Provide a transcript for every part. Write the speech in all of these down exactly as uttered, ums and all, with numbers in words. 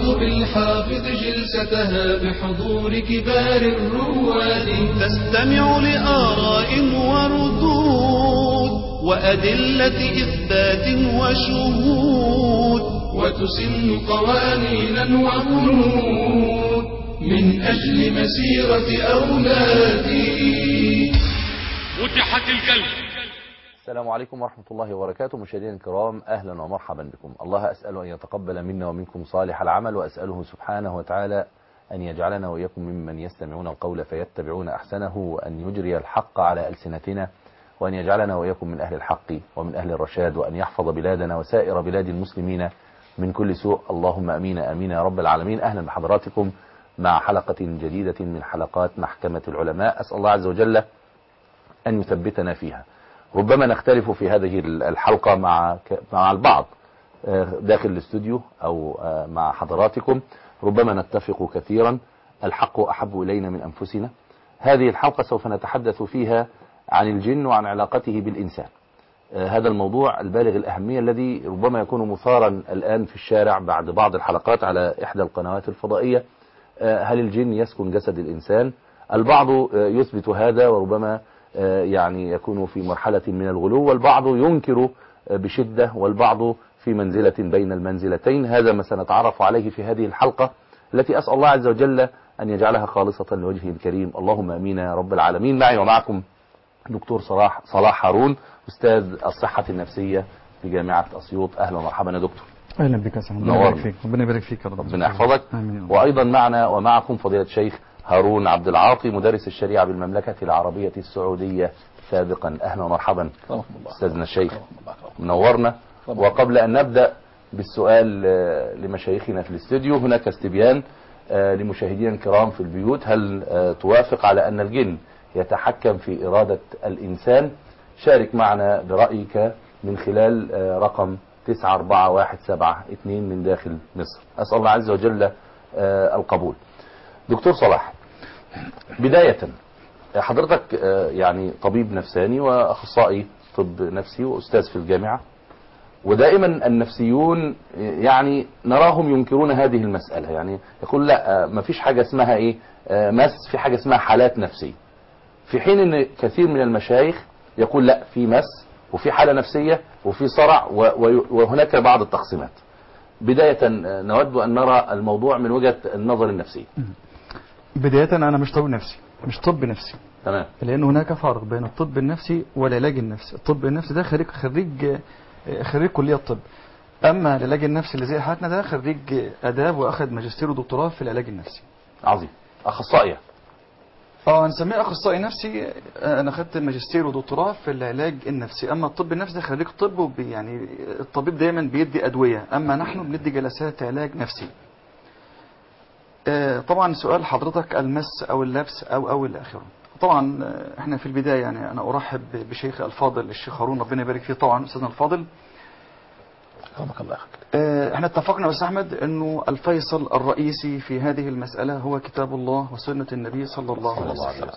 حضرت بالحافظ جلستها بحضور كبار الرواد، تستمع لآراء وردود وأدلة إثبات وشهود، وتسن قوانينا وبنود من أجل مسيرة أولادي. فتحت الكلب. السلام عليكم ورحمة الله وبركاته. مشاهدينا الكرام، أهلا ومرحبا بكم. الله أسأل أن يتقبل منا ومنكم صالح العمل، وأسأله سبحانه وتعالى أن يجعلنا وإياكم ممن يستمعون القول فيتبعون أحسنه، وأن يجري الحق على ألسنتنا، وأن يجعلنا وإياكم من أهل الحق ومن أهل الرشاد، وأن يحفظ بلادنا وسائر بلاد المسلمين من كل سوء. اللهم أمين أمين يا رب العالمين. أهلا بحضراتكم مع حلقة جديدة من حلقات محكمة العلماء. أسأل الله عز وجل أن يثبتنا فيها. ربما نختلف في هذه الحلقة مع مع البعض داخل الاستوديو أو مع حضراتكم، ربما نتفق كثيرا. الحق أحب إلينا من أنفسنا. هذه الحلقة سوف نتحدث فيها عن الجن وعن علاقته بالإنسان. هذا الموضوع البالغ الأهمية الذي ربما يكون مثارا الآن في الشارع بعد بعض الحلقات على إحدى القنوات الفضائية. هل الجن يسكن جسد الإنسان؟ البعض يثبت هذا وربما يعني يكون في مرحلة من الغلو، والبعض ينكر بشدة، والبعض في منزلة بين المنزلتين. هذا ما سنتعرف عليه في هذه الحلقة التي أسأل الله عز وجل أن يجعلها خالصة لوجهه الكريم. اللهم أمين يا رب العالمين. معي ومعكم دكتور صلاح صلاح هارون، أستاذ الصحة النفسية في جامعة أسيوط. أهلا ومرحبا يا دكتور. أهلا بك يا سلام. ربنا يبارك فيك. ربنا يبارك فيك يا رب. ربنا يحفظك. وأيضا معنا ومعكم فضيلة الشيخ هارون عبد العاطي، مدرس الشريعة بالمملكة العربية السعودية سابقا. أهلا ومرحبا أستاذنا الشيخ، منورنا. وقبل أن نبدأ بالسؤال لمشايخنا في الاستوديو، هناك استبيان لمشاهدينا الكرام في البيوت. هل توافق على أن الجن يتحكم في إرادة الإنسان؟ شارك معنا برأيك من خلال رقم تسعة أربعة واحد سبعة اثنين من داخل مصر. أسأل الله عز وجل القبول. دكتور صلاح، بداية حضرتك يعني طبيب نفساني وأخصائي طب نفسي وأستاذ في الجامعة، ودائما النفسيون يعني نراهم ينكرون هذه المسألة. يعني يقول لا، ما فيش حاجة اسمها ايه مس، في حاجة اسمها حالات نفسية، في حين ان كثير من المشايخ يقول لا، في مس وفي حالة نفسية وفي صرع وهناك بعض التقسيمات. بداية نود أن نرى الموضوع من وجهة النظر النفسية. بداية أنا مش طب نفسي، مش طب نفسي، تمام، لأن هناك فرق بين الطب النفسي والعلاج النفسي. الطب النفسي ده خريج خريج خريج كلية الطب، أما العلاج النفسي اللي زي حالتنا ده خريج آداب وأخذ ماجستير ودكتوراه في العلاج النفسي. عظيم. أخصائي اه نسميه اخصائي نفسي. انا خدت ماجستير ودكتوراه في العلاج النفسي. اما الطب النفسي ده خريج طب، وبي يعني الطبيب دايما بيدي ادويه، اما نحن بندي جلسات علاج نفسي. آه طبعا سؤال حضرتك المس او اللبس او او الى اخره. طبعا احنا في البدايه يعني انا ارحب بشيخ الفاضل الشيخ هارون، ربنا يبارك فيه. طبعا استاذنا الفاضل، رحمك الله. آه احنا اتفقنا يا استاذ احمد انه الفيصل الرئيسي في هذه المساله هو كتاب الله وسنه النبي صلى الله عليه وسلم.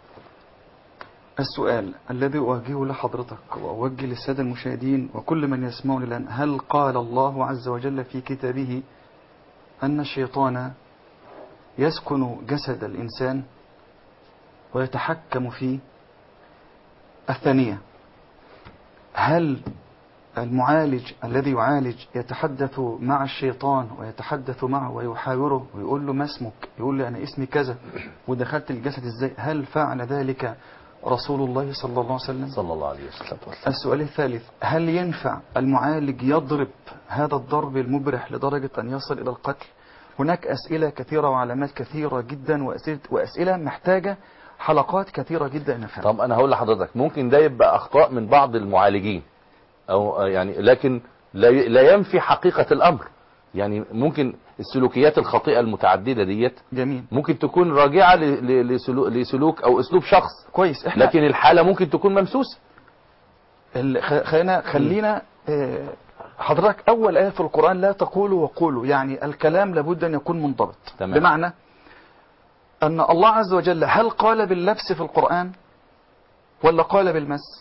السؤال الذي أوجهه لحضرتك وأوجه للسادة المشاهدين وكل من يسمعني الآن، هل قال الله عز وجل في كتابه أن الشيطان يسكن جسد الإنسان ويتحكم فيه؟ الثانية، هل المعالج الذي يعالج يتحدث مع الشيطان ويتحدث معه ويحاوره ويقول له ما اسمك؟ يقول له أنا اسمي كذا ودخلت الجسد إزاي؟ هل فعل ذلك رسول الله صلى الله عليه وسلم؟ صلى الله عليه وسلم. السؤال الثالث، هل ينفع المعالج يضرب هذا الضرب المبرح لدرجة أن يصل إلى القتل؟ هناك أسئلة كثيرة وعلامات كثيرة جدا، وأسئلة, وأسئلة محتاجة حلقات كثيرة جدا نفهم. طب أنا هقول لحضرتك، ممكن ده يبقى أخطاء من بعض المعالجين أو يعني، لكن لا ينفي حقيقة الأمر. يعني ممكن السلوكيات الخاطئة المتعددة ديت جميل ممكن تكون راجعة لسلوك أو أسلوب شخص كويس. إحنا لكن الحالة ممكن تكون ممسوسة. خلينا خلينا اه حضرتك أول آية في القرآن لا تقولوا وقولوا، يعني الكلام لابد أن يكون منضبط. تمام. بمعنى أن الله عز وجل هل قال باللبس في القرآن ولا قال بالمس؟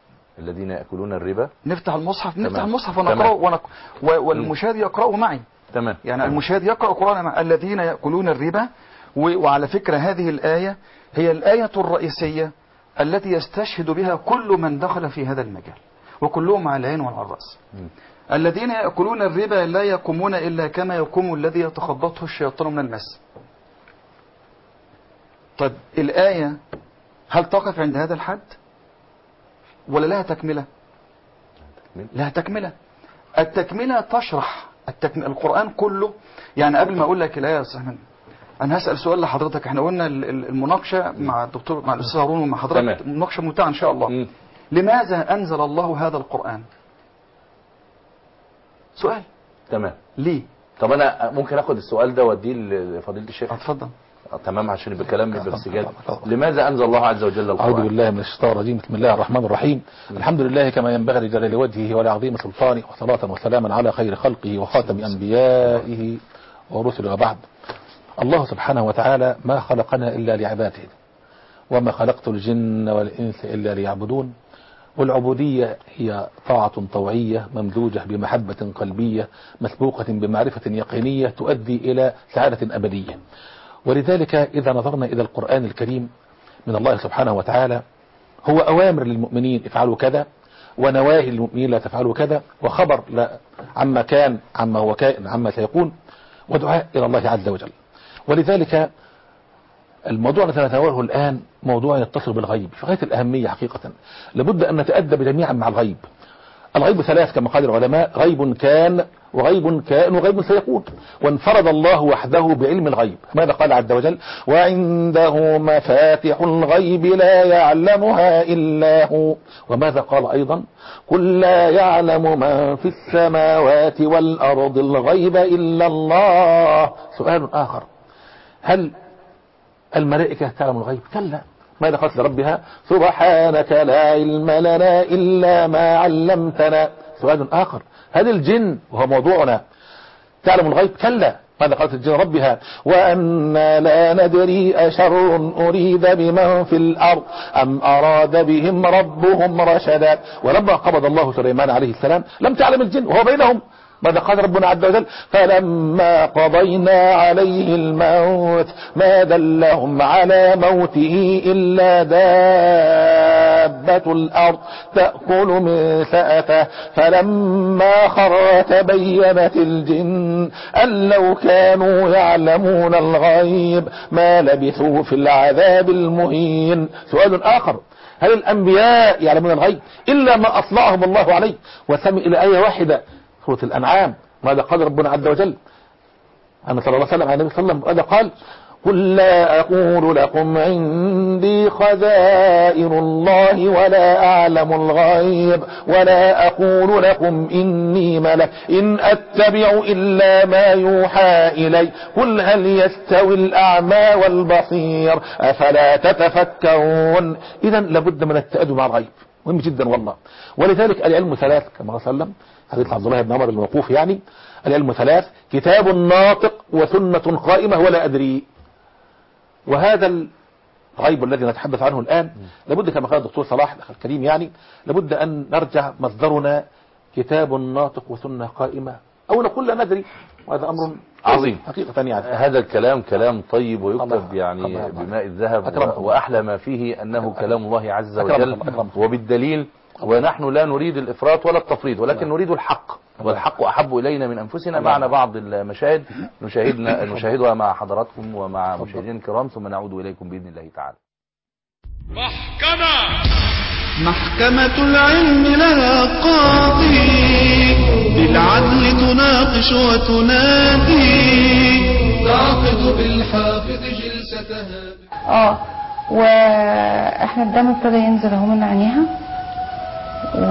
الذين يأكلون الربا. نفتح المصحف، نفتح تمام. المصحف ونقرأه ونق... والمشاهد يقرأه معي. تمام. يعني المشاهد يقرأ قرآن مع الذين يأكلون الربا. وعلى فكرة هذه الآية هي الآية الرئيسية التي يستشهد بها كل من دخل في هذا المجال، وكلهم على العين وعلى الرأس. الذين يأكلون الربا لا يقومون إلا كما يقوم الذي يتخبطه الشيطان من المس. طيب الآية هل تقف عند هذا الحد ولا لها تكملة؟ لها تكملة. التكملة تشرح التكملة. القرآن كله يعني قبل ما أقول لك الآية يا أستاذ أحمد، أنا هسأل سؤال لحضرتك. احنا قلنا المناقشة مع الدكتور مع الأستاذ هارون ومع حضرتك مناقشة ممتعة إن شاء الله. م. لماذا أنزل الله هذا القرآن؟ سؤال. تمام. ليه؟ طب أنا ممكن أخد السؤال ده وأديه لفضيلة الشيخ؟ اتفضل. تمام، عشان يبقى كلامي بانسجام. لماذا أنزل الله عز وجل القرآن؟ أعوذ بالله من الشيطان الرجيم. بسم الله الرحمن الرحيم. م. الحمد لله كما ينبغي لجلال وجهه ولعظيم سلطانه، وصلاة وسلاما على خير خلقه وخاتم أنبيائه ورسله. وبعد، الله سبحانه وتعالى ما خلقنا إلا لعباده، وما خلقت الجن والإنس إلا ليعبدون. والعبودية هي طاعة طوعية ممزوجة بمحبة قلبية مسبوقة بمعرفة يقينية تؤدي إلى سعادة أبدية. ولذلك إذا نظرنا إلى القرآن الكريم من الله سبحانه وتعالى، هو أوامر للمؤمنين افعلوا كذا، ونواهي للمؤمنين لا تفعلوا كذا، وخبر لا عما كان عما هو كائن عما سيكون، ودعاء إلى الله عز وجل. ولذلك الموضوع الذي نتناوله الآن موضوع يتصل بالغيب في غاية الأهمية حقيقة. لابد أن نتأدب جميعا مع الغيب. الغيب ثلاث كما قال العلماء: غيب كان، وغيب كائن، وغيب سيكون. وانفرد الله وحده بعلم الغيب. ماذا قال عز وجل؟ وعنده مفاتح الغيب لا يعلمها إلا هو. وماذا قال أيضا؟ قل لا يعلم من في السماوات والأرض الغيب إلا الله. سؤال آخر: هل الملائكة تعلم الغيب؟ كلا. ماذا قالت لربها؟ سبحانك لا علم لنا إلا ما علمتنا. سؤال آخر: هل الجن وهو موضوعنا تعلم الغيب؟ كلا. ماذا قالت الجن ربها؟ وأنا لا ندري أشر أريد بمن في الأرض أم أراد بهم ربهم رشدا. ولما قبض الله سليمان عليه السلام لم تعلم الجن وهو بينهم. ماذا قال ربنا عز وجل؟ فلما قضينا عليه الموت ما دلهم على موته إلا دابة الأرض تأكل من سأته فلما خر تبينت الجن أن لو كانوا يعلمون الغيب ما لبثوا في العذاب المهين. سؤال آخر: هل الأنبياء يعلمون الغيب إلا ما أطلعهم الله عليه؟ وسمع إلى آية واحدة سورة الأنعام. ماذا قال ربنا عز وجل؟ أن صلى الله عليه وسلم على النبي صلى الله عليه وسلم ماذا قال؟ قل لا أقول لكم عندي خزائن الله ولا أعلم الغيب ولا أقول لكم إني ملك إن أتبع إلا ما يوحى إلي قل هل يستوي الأعمى والبصير أفلا تتفكرون. إذا لابد من التأدب مع الغيب، مهم جدا والله. ولذلك العلم ثلاث كما وسلم حديث عبد الله بن عمر الموقوف، يعني العلم ثلاث: كتاب ناطق وسنة قائمة ولا أدري. وهذا الغيب الذي نتحدث عنه الآن لابد كما قال الدكتور صلاح الأخ الكريم، يعني لابد أن نرجع مصدرنا كتاب ناطق وسنة قائمة، أو نقول لا ندري، وهذا أمر عظيم حقيقة. يعني هذا الكلام كلام طيب ويكتب يعني بماء الذهب، وأحلى ما فيه أنه كلام الله عز وجل وبالدليل. ونحن لا نريد الإفراط ولا التفريط، ولكن نريد الحق، والحق أحب إلينا من أنفسنا. معنا بعض المشاهد نشاهدنا نشاهدها مع حضراتكم ومع مشاهدين الكرام، ثم نعود إليكم بإذن الله تعالى. محكمة محكمة العلم لها قاضي بالعدل تناقش وتنادي تعقد بالحافظ جلستها. اه واحنا الدم ابتدى ينزل اهو من عينيها، و...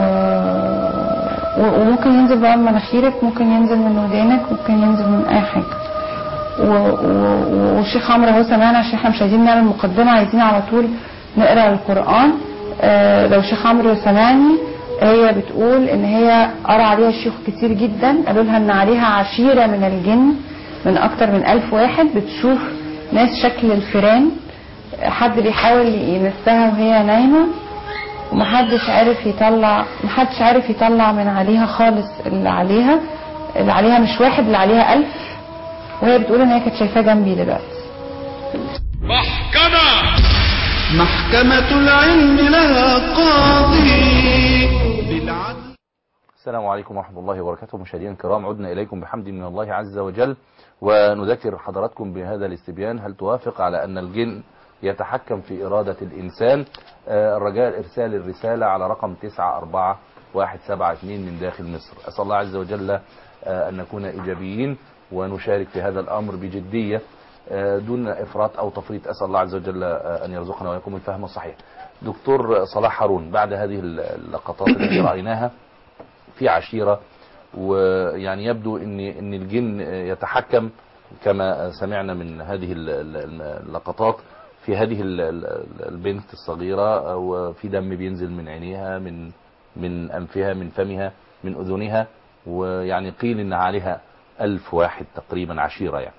وممكن ينزل بقى من مناخيرك، ممكن ينزل من ودانك، ممكن ينزل من اي حاجه. و... و... والشيخ عمرو اهو سمعنا، عشان احنا مش عايزين نعمل مقدمه، عايزين على طول نقرا القران. آه لو الشيخ عمرو سمعني، هي بتقول ان هي قرا عليها الشيوخ كتير جدا، قالوا لها ان عليها عشيره من الجن، من اكتر من ألف واحد بتشوف ناس شكل الفيران، حد بيحاول يمسها وهي نايمه، ومحدش عارف يطلع محدش عارف يطلع من عليها خالص اللي عليها. اللي عليها مش واحد، اللي عليها ألف، وهي بتقول ان هي كانت شايفاه جنبي دلوقتي. محكمة محكمة العلم لها قاضي بالعدل. السلام عليكم ورحمة الله وبركاته. مشاهدينا الكرام، عدنا إليكم بحمد من الله عز وجل، ونذكر حضراتكم بهذا الاستبيان. هل توافق على أن الجن يتحكم في إرادة الإنسان؟ آه الرجاء إرسال الرسالة على رقم تسعة أربعة واحد سبعة اثنين من داخل مصر. أسأل الله عز وجل آه أن نكون إيجابيين ونشارك في هذا الأمر بجدية آه دون إفراط أو تفريط. أسأل الله عز وجل آه أن يرزقنا ويكون الفهم الصحيح. دكتور صلاح هارون، بعد هذه اللقطات التي رأيناها في عشيرة، ويعني يبدو ان ان الجن يتحكم كما سمعنا من هذه اللقطات في هذه البنت الصغيرة، وفي دم بينزل من عينيها، من من انفها، من فمها، من اذنها، ويعني قيل ان عليها ألف واحد تقريبا، عشيرة يعني.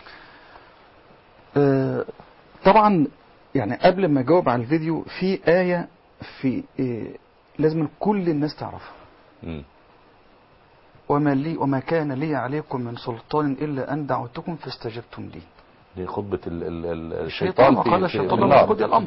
أه طبعا يعني قبل ما اجاوب على الفيديو، في آية في إيه لازم كل الناس تعرفها. م. وما لي وما كان لي عليكم من سلطان إلا أن دعوتكم فاستجبتم لي. دي خطبة ال ال الشيطان وقال الشيطان لما قضي الأمر.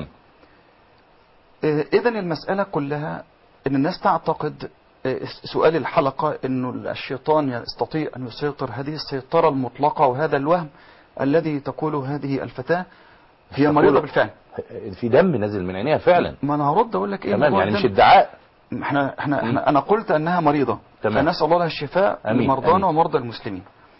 إذا المسألة كلها أن الناس تعتقد سؤال الحلقة أنه الشيطان يستطيع أن يسيطر، هذه السيطرة المطلقة وهذا الوهم الذي تقوله هذه الفتاة هي مريضة بالفعل. في دم نزل من عينيها فعلا. ما أنا هرد أقول لك إيه تمام، يعني مش ادعاء. احنا احنا, احنا أنا قلت أنها مريضة، فنسأل الله لها الشفاء لمرضانا ومرضى المسلمين.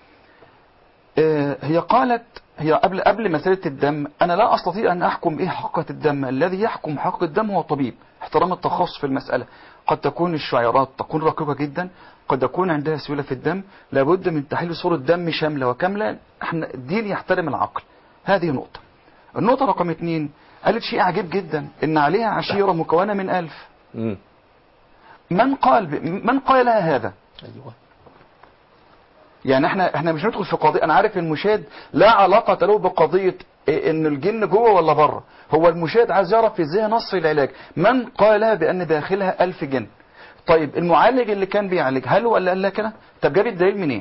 اه هي قالت، هي قبل قبل مسألة الدم، أنا لا أستطيع أن أحكم إيه حقة الدم. الذي يحكم حقة الدم هو طبيب، احترام التخصص في المسألة. قد تكون الشعيرات تكون رقيقة جدا، قد يكون عندها سيولة في الدم، لابد من تحليل صورة دم شاملة وكاملة. احنا الدين يحترم العقل. هذه نقطة. النقطة رقم اثنين، قالت شيء عجيب جدا، إن عليها عشيرة مكونة من ألف. م. من قال ب... من قال لها هذا؟ أيوة. يعني احنا احنا مش ندخل في قضيه. انا عارف المشاهد لا علاقه له بقضيه ان الجن جوه ولا بره، هو المشاهد عايز يعرف ازاي نص العلاج. من قال لها بان داخلها ألف جن؟ طيب المعالج اللي كان بيعالج هل هو اللي قال لها كده؟ طب جاب الدليل منين؟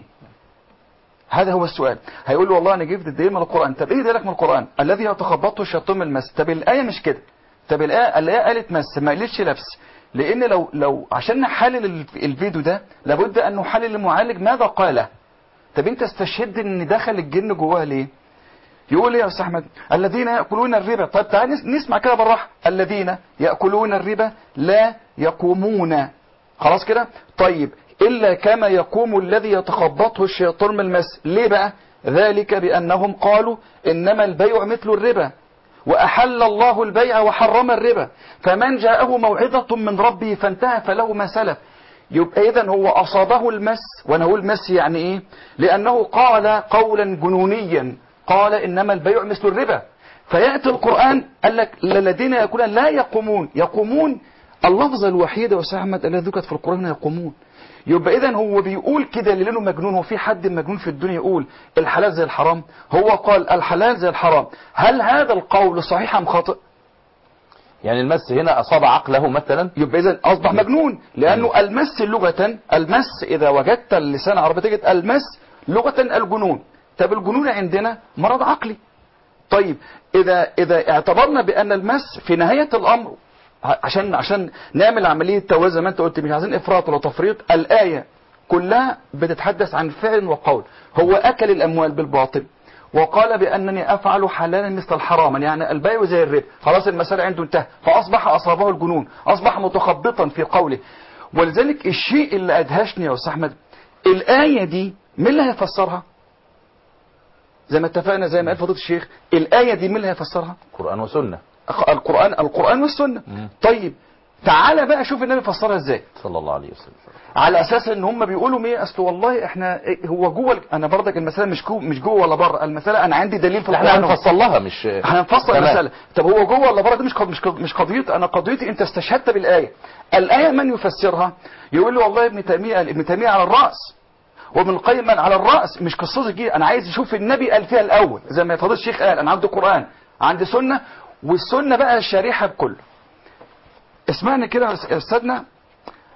هذا هو السؤال. هيقول له والله انا جبت الدليل من القران. طب ايه دليلك من القران؟ الذي يتخبطه الشيطان من المس. طب الايه مش كده. طب الايه الايه قالت مس، ما قالتش لبس. لان لو لو عشان نحلل الفيديو ده لابد ان نحلل المعالج ماذا قال. طب انت استشهد ان دخل الجن جواها ليه؟ يقول ايه يا استاذ احمد؟ الذين ياكلون الربا. طب تعال نسمع كده بالراحه. الذين ياكلون الربا لا يقومون، خلاص كده؟ طيب الا كما يقوم الذي يتخبطه الشيطان من المس. ليه بقى؟ ذلك بانهم قالوا انما البيع مثل الربا وأحل الله البيع وحرم الربا، فمن جاءه موعظة من ربه فانتهى فله ما سلف. يبقى إذن هو أصابه المس. وأنا أقول مس يعني إيه؟ لأنه قال قولا جنونيا، قال إنما البيع مثل الربا. فيأتي القرآن قال لك الذين يقولون لا يقومون. يقومون اللفظة الوحيدة يا أحمد الذي ذكرت في القرآن يقومون. يبقى إذن هو بيقول كده لأنه مجنون. هو في حد مجنون في الدنيا يقول الحلال زي الحرام؟ هو قال الحلال زي الحرام. هل هذا القول صحيح أم خاطئ؟ يعني المس هنا أصاب عقله مثلا؟ يبقى إذن أصبح مجنون. لأنه المس لغة، المس إذا وجدت اللسان العربي تجد المس لغة الجنون. طب الجنون عندنا مرض عقلي. طيب إذا إذا اعتبرنا بأن المس في نهاية الأمر، عشان عشان نعمل عملية توازن زي ما انت قلت، مش عايزين افراط ولا تفريط. الآية كلها بتتحدث عن فعل وقول. هو أكل الأموال بالباطل وقال بأنني أفعل حلالا مثل الحرام، يعني البيع زي الربا. خلاص المسألة عنده انتهى، فأصبح أصابه الجنون، أصبح متخبطا في قوله. ولذلك الشيء اللي أدهشني يا أستاذ أحمد، الآية دي مين اللي هيفسرها؟ زي ما اتفقنا، زي ما قال فضيلة الشيخ، الآية دي مين اللي هيفسرها؟ قرآن وسنة. القرآن القرآن والسنة. مم. طيب تعالى بقى شوف النبي فسرها ازاي صلى الله عليه وسلم. على اساس ان هم بيقولوا ايه، اصل والله احنا هو جوه. انا برضك المساله مش جوه مش جوه ولا بره، المساله انا عندي دليل في القرآن. احنا هنفصل لها، مش هنفصل المساله. طب هو جوه ولا بره؟ دي مش مش مش قضيتي. انا قضيتي انت استشهدت بالايه. الايه من يفسرها؟ يقول له والله ابن تيميه ابن تيميه على الراس وابن القيم على الراس. مش قصتي دي، انا عايز اشوف النبي قال فيها الاول زي ما فضيله الشيخ قال. انا عندي قرآن، عندي سنه، والسنه بقى الشريحه بكله. اسمعني كده يا استاذنا.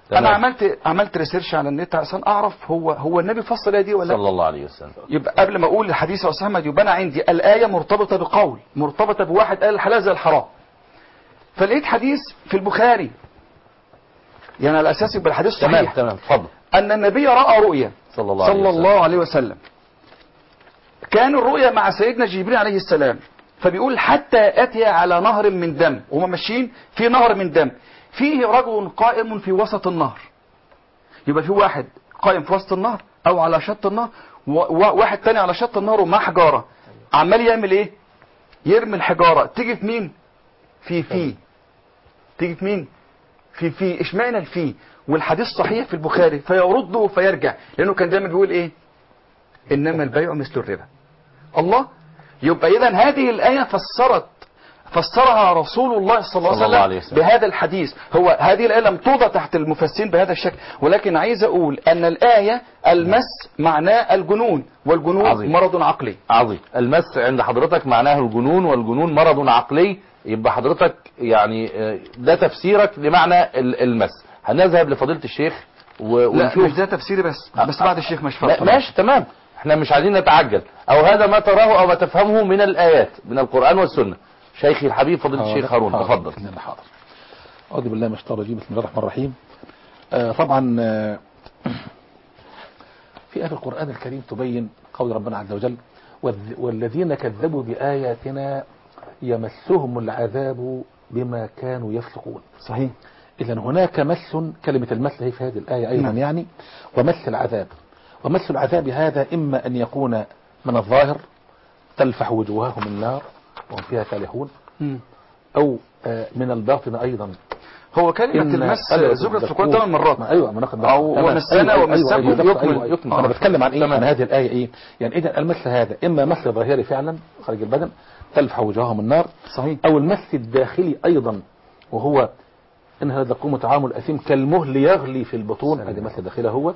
تمام. انا عملت عملت ريسيرش على النت عشان اعرف هو هو النبي فصل الايه دي ولا لا. صلى الله عليه وسلم. يبقى قبل ما اقول الحديث يا استاذ احمد يبقى انا عندي الايه مرتبطه بقول، مرتبطه بواحد قال الحلال زي الحرام. فلقيت حديث في البخاري، يعني على اساس يبقى الحديث صحيح. تمام تمام اتفضل. ان النبي راى رؤيا صلى الله عليه صلى وسلم. الله عليه وسلم. كان الرؤيا مع سيدنا جبريل عليه السلام، فبيقول حتى اتي على نهر من دم، وهم ماشيين في نهر من دم فيه رجل قائم في وسط النهر. يبقى في واحد قائم في وسط النهر او على شط النهر، وواحد تاني على شط النهر ومعاه حجاره، عمال يعمل ايه؟ يرمي الحجاره تيجي في مين؟ في في تيجي في مين؟ في في اشمعنى الفي؟ والحديث صحيح في البخاري، فيرده فيرجع، لانه كان دايما بيقول ايه؟ انما البيع مثل الربا. الله. يبقى اذا هذه الايه فسرت فسرها رسول الله صلى الله, صلى الله عليه عليه وسلم وسلم بهذا الحديث. هو هذه الايه لم توضع تحت المفسرين بهذا الشكل، ولكن عايز اقول ان الايه المس معناه الجنون، والجنون عظيم. مرض عقلي. عظيم. المس عند حضرتك معناه الجنون، والجنون مرض عقلي. يبقى حضرتك يعني ده تفسيرك لمعنى المس. هنذهب لفضيلة الشيخ و... لا ونشوف. مش ده تفسيري بس بس بعد الشيخ مش لا فاهم. ماشي تمام. احنا مش عايزين نتعجل، او هذا ما تراه او ما تفهمه من الايات من القرآن والسنة. شيخي الحبيب فضيلة الشيخ هارون تفضل. حاضر. أعوذ بالله من الشيطان الرجيم. بسم الله الرحمن الرحيم. آه طبعا آه في آية القرآن الكريم تبين قول ربنا عز وجل: والذين كذبوا بآياتنا يمسهم العذاب بما كانوا يفسقون. صحيح. إذا هناك مس، كلمة المس هي في هذه الآية أيضا. نعم. يعني ومس العذاب. ومس العذاب هذا إما أن يكون من الظاهر تلفح وجوههم النار وهم فيها كالحون، أو من الباطن أيضا. هو كلمة المس ذكرت في القرآن ثمان مرات. أيوة مناقض. أو ومسنا ومسكم يكمل. يكمل. أنا بتكلم عن إيه؟ عن هذه الآية إيه؟ يعني إذا المس هذا إما مس ظاهري فعلا خارج البدن تلفح وجوههم النار. صحيح. أو المس الداخلي أيضا، وهو إن هذا قوم طعام الأثيم كالمهل يغلي في البطون. هذه مس داخله هو.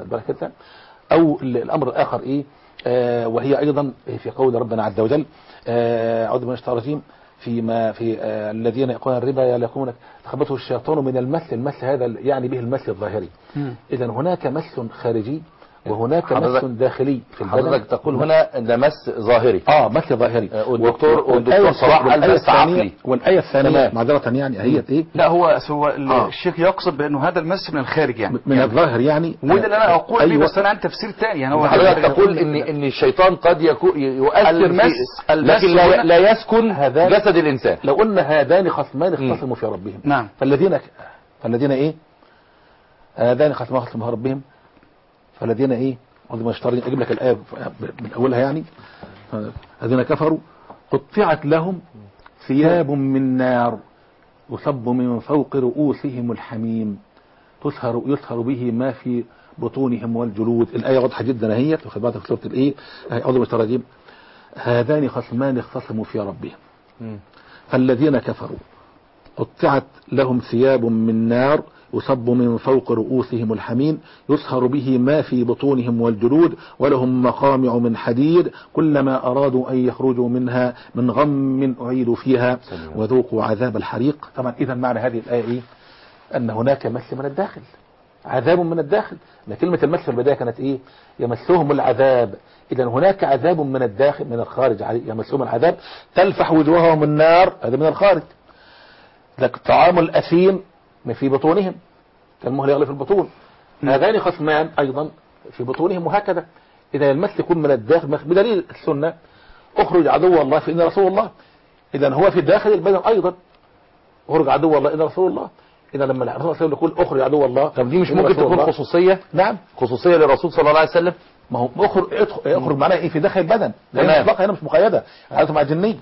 أو الأمر الآخر إيه؟ آه وهي أيضا في قول ربنا عز وجل: أعوذ بالله من الشيطان الرجيم فيما في آه الذين يأكلون الربا يلقون تخبطه الشيطان من المس. المس هذا يعني به المس الظاهري. إذا هناك مس خارجي وهناك مس داخلي في البدن. حضرتك تقول هنا ده مس ظاهري. اه مس ظاهري. آه والدكتور والدكتور صلاح قال مس عقلي. والآية الثانية معذرة يعني هي ايه؟ لا هو هو آه. الشيخ يقصد بانه هذا المس من الخارج يعني من يعني الظاهر يعني. وده اللي انا اقول أيوة. بيه بس انا عندي تفسير ثاني يعني. هو حضرتك تقول ان ان الشيطان قد يكون يؤثر المس في المس لكن لا, لا يسكن جسد الانسان. لو قلنا هذان خصمان اختصموا في ربهم. نعم. فالذين فالذين ايه؟ هذان خصمان اختصموا في ربهم فالذين ايه؟ ما اشترين اجيب لك الايه من اولها يعني. الذين كفروا قطعت لهم ثياب من نار يصب من فوق رؤوسهم الحميم تسهر يسهر به ما في بطونهم والجلود. الايه واضحه جدا اهيت. واخد بالك في سوره الايه؟ اعوذ بالله. هذان خصمان اختصموا في ربهم فالذين كفروا قطعت لهم ثياب من نار يصب من فوق رؤوسهم الحميم يسهر به ما في بطونهم والجلود ولهم مقامع من حديد كلما أرادوا أن يخرجوا منها من غم أعيدوا فيها وذوقوا عذاب الحريق. طبعا إذا معنى هذه الآية إيه؟ أن هناك مس من الداخل، عذاب من الداخل. ما كلمة المس في البداية كانت إيه؟ يمسهم العذاب. إذا هناك عذاب من الداخل من الخارج يمسهم العذاب تلفح وجوههم النار. هذا من الخارج. ذاك طعام الأثيم في بطونهم كالمهل يغلي في البطون. هذان خصمان أيضا في بطونهم وهكذا. إذا المس يكون من الداخل بدليل السنة: اخرج عدو الله فإن رسول الله. إذا هو في داخل البدن أيضا. اخرج عدو الله إن رسول الله. إذا لما الرسول صلى الله عليه وسلم يقول اخرج عدو الله، طب دي مش ممكن تكون الله. خصوصية؟ نعم خصوصية للرسول صلى الله عليه وسلم. ما هو اخرج اخرج معناها ايه؟ في داخل البدن. هنا مطلقه، هنا مش مقيده. عادته مع الجنين.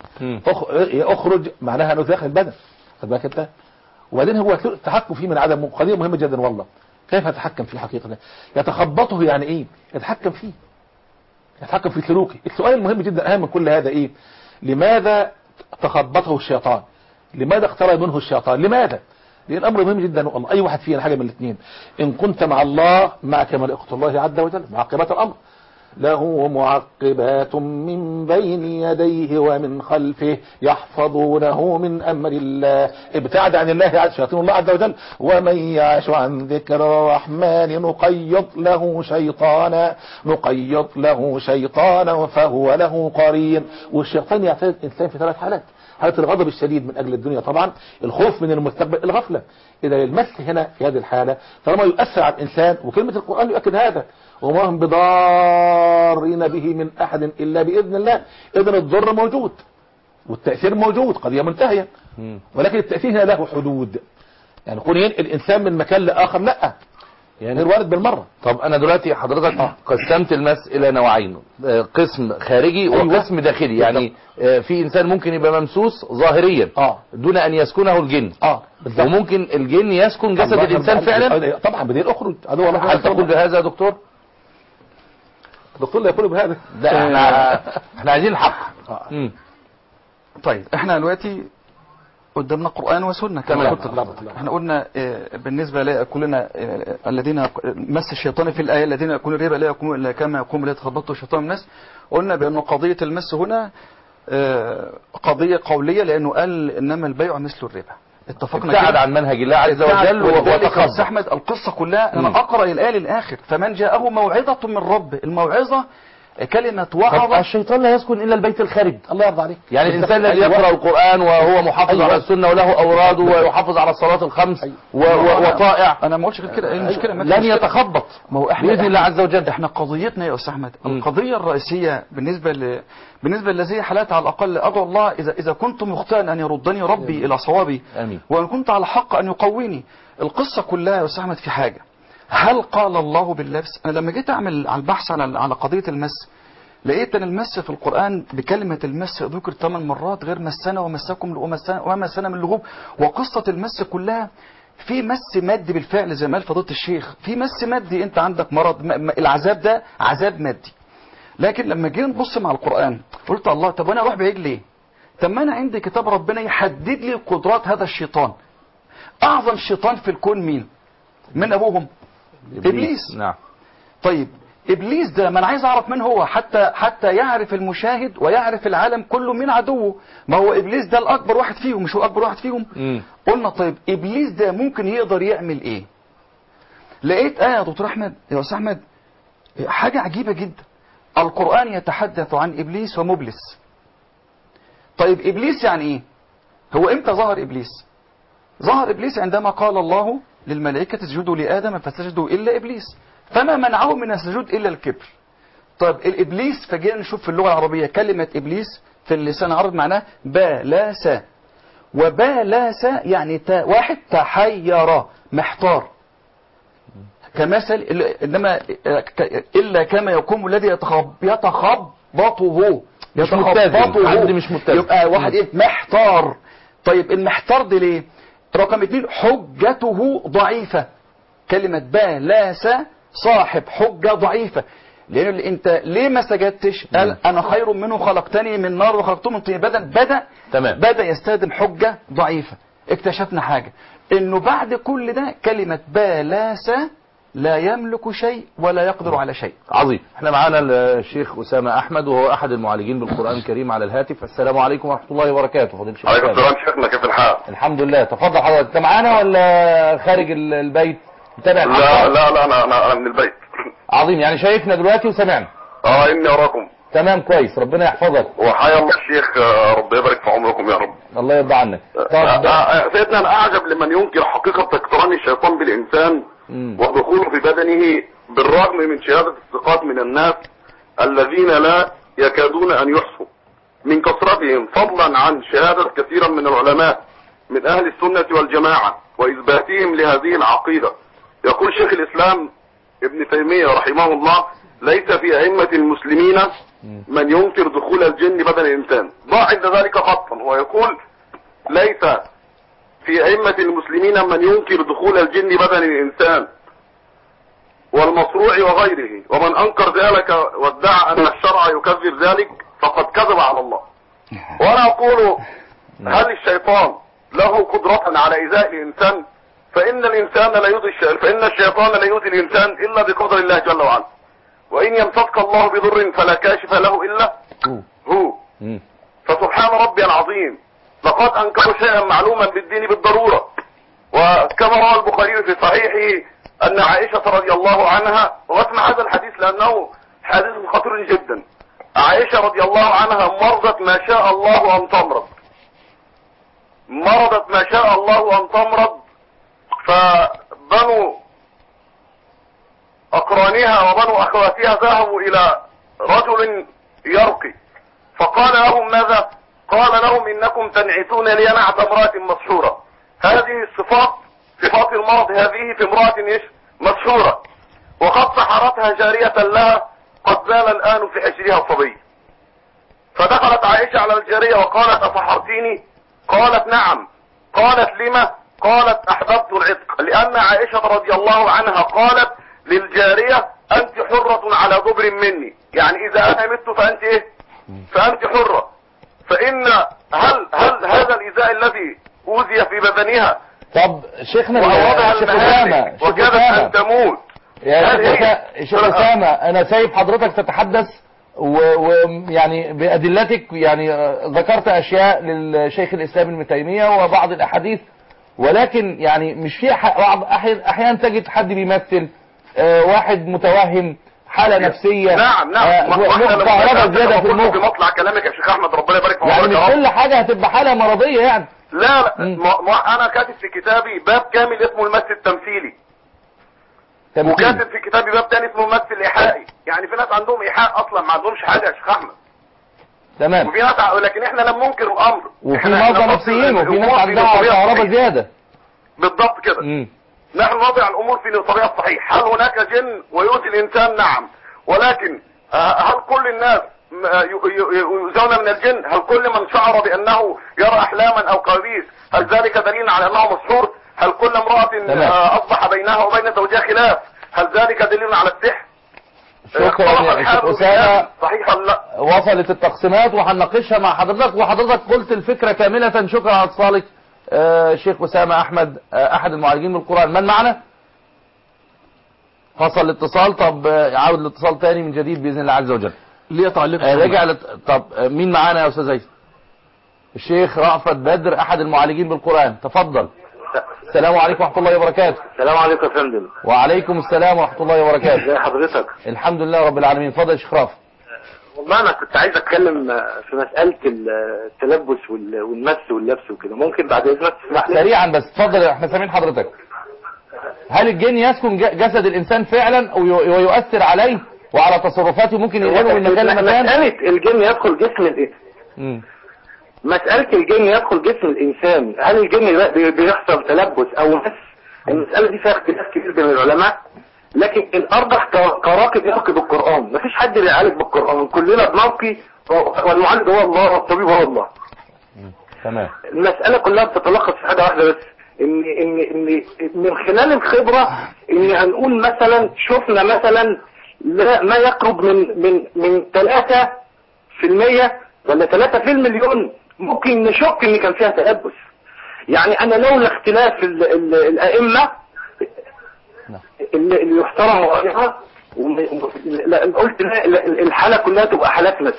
اخرج معناها انه داخل البدن. خد بالك انت. وبعدين هو التحكم فيه من عدم قضيه مهمه جدا والله. كيف يتحكم فيه حقيقه؟ يتخبطه يعني ايه؟ يتحكم فيه، يتحكم في سلوكه. السؤال المهم جدا اهم من كل هذا ايه؟ لماذا تخبطه الشيطان؟ لماذا اقترب منه الشيطان؟ لماذا؟ لأن الأمر مهم جدا والله. أي واحد فينا حاجة من الاثنين: إن كنت مع الله معك ملائكة الله عز وجل معقبات الأمر. له معقبات من بين يديه ومن خلفه يحفظونه من أمر الله. ابتعد عن الله عز شياطين الله عز وجل. ومن يعش عن ذكر الرحمن نقيض له شيطانا نقيض له شيطانا فهو له قرين. والشيطان يعتاد الإنسان في ثلاث حالات: حالة الغضب الشديد من أجل الدنيا طبعا، الخوف من المستقبل، الغفلة. إذا المس هنا في هذه الحالة طالما يؤثر على الإنسان، وكلمة القرآن يؤكد هذا: وما هم بضارين به من أحد إلا بإذن الله. إذن الضر موجود والتأثير موجود، قضية منتهية، ولكن التأثير هنا له حدود. يعني يكون ينقل الإنسان من مكان لآخر لا، يعني غير وارد بالمرة. طب أنا دلوقتي حضرتك آه. قسمت المس إلى نوعين: قسم خارجي وقسم داخلي. يعني في إنسان ممكن يبقى ممسوس ظاهريا آه. دون أن يسكنه الجن آه. وممكن الجن يسكن جسد الإنسان فعلا. طبعا بدين أخرج. هل تقول بهذا يا دكتور؟ دكتور لا يقول بهذا. لا احنا احنا عايزين الحق. آه. طيب احنا دلوقتي قدامنا قرآن وسنة كما قلت. احنا قلنا اه بالنسبة لا كلنا اه الذين مس الشيطان في الآية الذين يكونون الربا لا يقومون إلا كما يقوم لا يتخبطه الشيطان من الناس. قلنا بأن قضية المس هنا اه قضية قولية، لأنه قال إنما البيع مثل الربا. اتفقنا ابتعد عن منهج الله عز وجل وتخصص. احمد القصة كلها انا اقرأ الآية للآخر: فمن جاءه موعظة من ربه. الموعظة كلمة وعظة. الشيطان لا يسكن إلا البيت الخارج. الله يرضى عليك. يعني الإنسان الذي يقرأ القرآن وهو محافظ أيوة. على السنة وله أوراده ويحافظ على الصلاة الخمس وطائع. أنا ما قلتش كده. المشكلة لن يتخبط ما هو احنا بإذن الله عز وجل. احنا قضيتنا يا أستاذ أحمد القضية الرئيسية بالنسبة ل... بالنسبة لهذه حالات على الأقل أدعو الله إذا إذا كنت مخطئا أن يردني ربي أمين. إلى صوابي أمين. وإن كنت على حق أن يقويني. القصة كلها يا أستاذ أحمد في حاجة: هل قال الله باللبس؟ أنا لما جيت أعمل على البحث على على قضية المس لقيت ان المس في القرآن بكلمة المس ذكر ثمان مرات غير مسنا ومسكم ومسنا من لغوب. وقصة المس كلها في مس مادي بالفعل زي ما قال فضيلة الشيخ، في مس مادي، انت عندك مرض العذاب ده عذاب مادي. لكن لما جينا نبص مع القرآن قلت الله طب وانا اروح بعيد ليه؟ طب ما انا عندي كتاب ربنا يحدد لي قدرات هذا الشيطان. اعظم شيطان في الكون مين؟ من ابوهم؟ ابليس, إبليس. نعم. طيب ابليس ده ما انا عايز اعرف من هو حتى حتى يعرف المشاهد ويعرف العالم كله مين عدوه. ما هو ابليس ده الاكبر واحد فيهم، مش هو اكبر واحد فيهم؟ م. قلنا طيب ابليس ده ممكن يقدر يعمل ايه؟ لقيت ايه يا دكتور احمد يا استاذ احمد حاجه عجيبه جدا. القرآن يتحدث عن ابليس ومبلس. طيب ابليس يعني ايه؟ هو امتى ظهر ابليس؟ ظهر ابليس عندما قال الله للملائكه اسجدوا لادم فسجدوا الا ابليس فما منعه من السجود إلا الكبر. طيب الإبليس فجينا نشوف في اللغة العربية كلمة إبليس في اللسان العربي معناه بالاس، وبالاس يعني تا واحد تحير محتار كمثل. إنما إلا كما يقوم الذي يتخبطه يتخبطه مش متزن يبقى واحد إيه محتار. طيب المحتار دي ليه؟ رقم اتنين حجته ضعيفة. كلمة بالاس صاحب حجة ضعيفة، لأن انت ليه ما سجدتش؟ قال انا خير منه خلقتني من نار وخلقته من طين. بدأ بدأ تمام. بدأ يستخدم حجة ضعيفة. اكتشفنا حاجة انه بعد كل ده كلمة بالاس لا يملك شيء ولا يقدر على شيء. عظيم. احنا معانا الشيخ أسامة أحمد وهو أحد المعالجين بالقرآن الكريم على الهاتف. السلام عليكم ورحمة الله وبركاته. فضيلة الشيخ. عليكم السلام شيخنا، كيف الحال؟ الحمد لله. تفضل حضرتك. انت معانا ولا خارج البيت؟ لا لا لا انا انا من البيت. عظيم. يعني شايفنا دلوقتي وسمعنا؟ اه اني اراكم. تمام كويس. ربنا يحفظك. وحيا الله الشيخ، ربنا يبارك في عمركم يا رب. الله يرضى عنك. سيدنا انا اعجب لمن ينكر حقيقة اقتران الشيطان بالانسان م. ودخوله في بدنه بالرغم من شهادة الثقات من الناس الذين لا يكادون ان يحصوا من كثرتهم، فضلا عن شهادة كثيرا من العلماء من اهل السنة والجماعة واثباتهم لهذه العقيدة. يقول شيخ الاسلام ابن تيمية رحمه الله: ليس في ائمة المسلمين من ينكر دخول الجن بدن الانسان. ضع عند ذلك خطا ويقول: ليس في ائمة المسلمين من ينكر دخول الجن بدن الانسان والمصروع وغيره، ومن انكر ذلك وادعى ان الشرع يكذب ذلك فقد كذب على الله. وانا اقول: هل الشيطان له قدرة على ايذاء الانسان؟ فان الانسان لا يؤذي فان الشيطان لا يؤذي الانسان الا بقدر الله جل وعلا. وإن يمسسك الله بضر فلا كاشف له إلا هو. فسبحان ربي العظيم، لقد أنكروا شيئا معلوما بالدين بالضرورة. وكما روى البخاري في صحيحه أن عائشة رضي الله عنها، واسمع هذا الحديث لأنه حديث خطير جدا، عائشة رضي الله عنها مرضت ما شاء الله أن تمرض، مرضت ما شاء الله أن تمرض، فبنو أقرانها وبنو أخواتها ذهبوا إلى رجل يرقي، فقال لهم ماذا؟ قال لهم إنكم تنعتون لي نعت امرأة مسحورة. هذه الصفات صفات المرض هذه في امرأة إيش؟ مسحورة، وقد سحرتها جارية لها قد زال الآن في حجرها صبي. فدخلت عائشة على الجارية وقالت أسحرتيني؟ قالت نعم. قالت لما؟ قالت أحببت العتق، لأن عائشة رضي الله عنها قالت للجارية أنت حرة على دبر مني، يعني إذا أنا مت فأنت إيه؟ فأنت حرة. فإن هل هل هذا الإيذاء الذي أوذي في بدنها طب شيخنا وأوضها شيخ أسامة وكادت أن تموت يا شيخ أسامة، أنا سايب حضرتك تتحدث ويعني بأدلتك، يعني ذكرت أشياء للشيخ الإسلام ابن تيمية وبعض الأحاديث، ولكن يعني مش في بعض أحيانا تجد حد بيمثل واحد متوهم حالة نفسية. نعم نعم كهرباء زيادة في المخ. بمطلع كلامك يا شيخ احمد ربنا يبارك فيك. يعني مش كل حاجة هتبقى حالة مرضية يعني. لا لا ما ما انا كاتب في كتابي باب كامل اسمه المس التمثيلي. تمثيل. وكاتب في كتابي باب تاني اسمه المس الايحائي، يعني في ناس عندهم ايحاء اصلا ما عندهمش حاجة يا شيخ احمد. تمام. وفي ناس لكن احنا لم ننكر الامر. وفي مرضى نفسيين وفي ناس عندها كهرباء زيادة. بالضبط كده. مم. نحن نضع الامور في طريقها الصحيح. هل هناك جن ويؤذي الانسان؟ نعم. ولكن هل كل الناس يؤذون من الجن؟ هل كل من شعر بانه يرى احلاما او كوابيس هل ذلك دليل على انه مسحور؟ هل كل امرأة اصبح بينها وبين زوجها خلاف هل ذلك دليل على السحر؟ شكرا يا شيخ أسامة. صحيحا لا. وصلت التقسيمات وهنناقشها مع حضرتك، وحضرتك قلت الفكرة كاملة. شكرا على اتصالك. آه شيخ أسامة أحمد، آه أحد المعالجين بالقرآن. من معنا؟ فصل الاتصال. طب يعود الاتصال تاني من جديد بإذن الله عز وجل. ليه تعليق؟ آه رجع لت... طب مين معانا يا أستاذ عيسى؟ الشيخ رأفت بدر أحد المعالجين بالقرآن، تفضل. السلام عليكم ورحمة الله وبركاته. السلام عليكم يا فندم. وعليكم السلام ورحمة الله وبركاته. ازي حضرتك؟ الحمد لله رب العالمين. اتفضل يا شيخ رأفت. والله انا كنت عايز اتكلم في مسألة التلبس والمس واللبس وكده، ممكن بعد اذنك تسمح لي؟ سريعا بس اتفضل، احنا سامعين حضرتك. هل الجن يسكن جسد الانسان فعلا ويؤثر عليه وعلى تصرفاته، ممكن ينقله من مكان لمكان؟ مسألة الجن يدخل جسم الانسان، مسألة الجن يدخل جسم الانسان، هل الجن بيحصل تلبس او مس؟ المسألة دي فيها اختلاف كبير بين العلماء، لكن الارجح كراكب يركب القرآن. مفيش حد بيعالج بالقرآن، كلنا بنرقي، والمعالج هو الله والطبيب هو الله. تمام. المسألة كلها بتتلخص في حاجة واحدة بس، ان ان ان من خلال الخبرة ان هنقول مثلا شفنا مثلا لا ما يقرب من من من ثلاثة في المية ولا ثلاثة في المليون ممكن نشك ان كان فيها تلبس. يعني انا لولا اختلاف ال ال الائمة اللي, اللي يحترم رأيها قلت لا الحالة كلها تبقى حالات مس،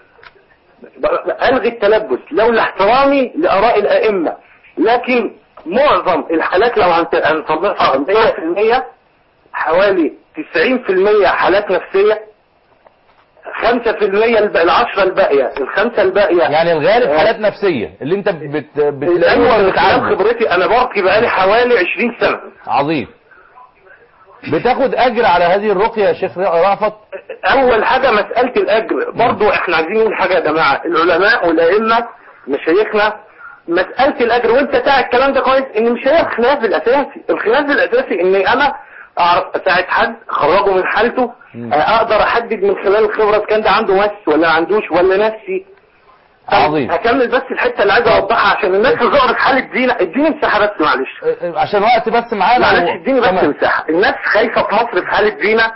الغي التلبس لولا احترامي لآراء الائمة. لكن معظم الحالات لو هنطبقها مية في المية حوالي تسعين في المية حالات نفسية، خمسة في المية العشرة الباقية الخمسة الباقية يعني الغالب حالات نفسية اللي انت بت بتلاقيها. ايوه من خلال خبرتي انا برقي بقالي حوالي عشرين سنة. عظيم. بتاخد اجر على هذه الرقية يا شيخ رأفت؟ اول حاجة مسألة الاجر برضو احنا عايزين نقول حاجة يا جماعة، العلماء والائمة مشايخنا مسألة الاجر، وانت تاع الكلام ده كويس ان مش هي الخلاف الاساسي. الخلاف الاساسي اني انا اعرف اساعد حد اخرجه من حالته، اقدر احدد من خلال الخبرة كان ده عنده مس ولا عندوش ولا نفسي. عظيم. هكمل بس الحتة اللي عايز اوضحها عشان الناس تظهر في حالة دينا. اديني مساحة بس معلش عشان وقت بس معانا. معلش اديني بس مساحة. الناس خايفة في مصر في حالة دينا